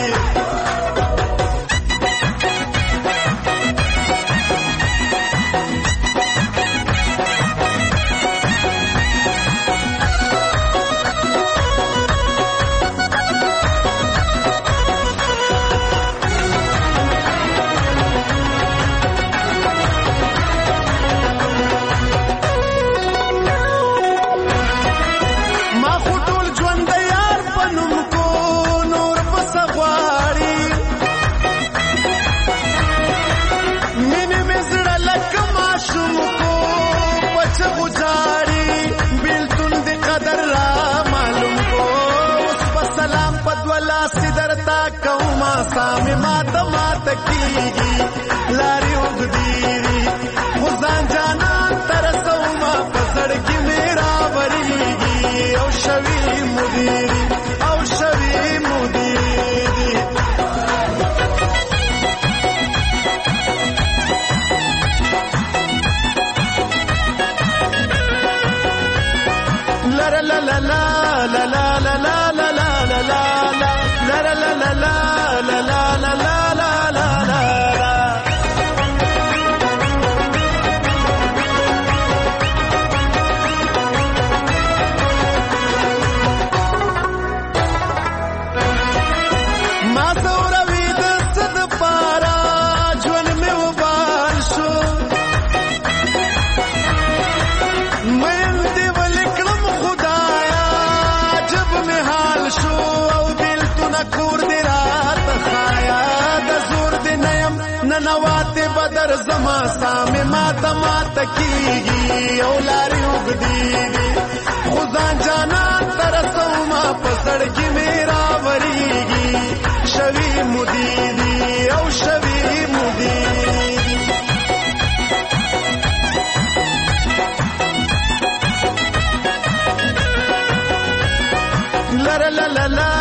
سامې ماته ماته کیږي لارې اوږدې دي خو ځان جانان ته رسومه په زړه کې مې راورېږي او شوي مدیر او شوي مدیر لا لا لا لا لا لا لا لا لا لا لا لا لا لا لا لا لا la la la la la la la la ما زوروي د صد پارا ژوند مې وبال شو مېن دی ولیکم خدایا جب مې حال شو او دل تو نه کور دی ننواته بدر زما سامې ماته ماته کیږي او لارې اوږدې دي خو ځان جانان ته رسومه په زړه کې مې راورېږي شوي مدیدي او شوي مدیدي لا لا لا لا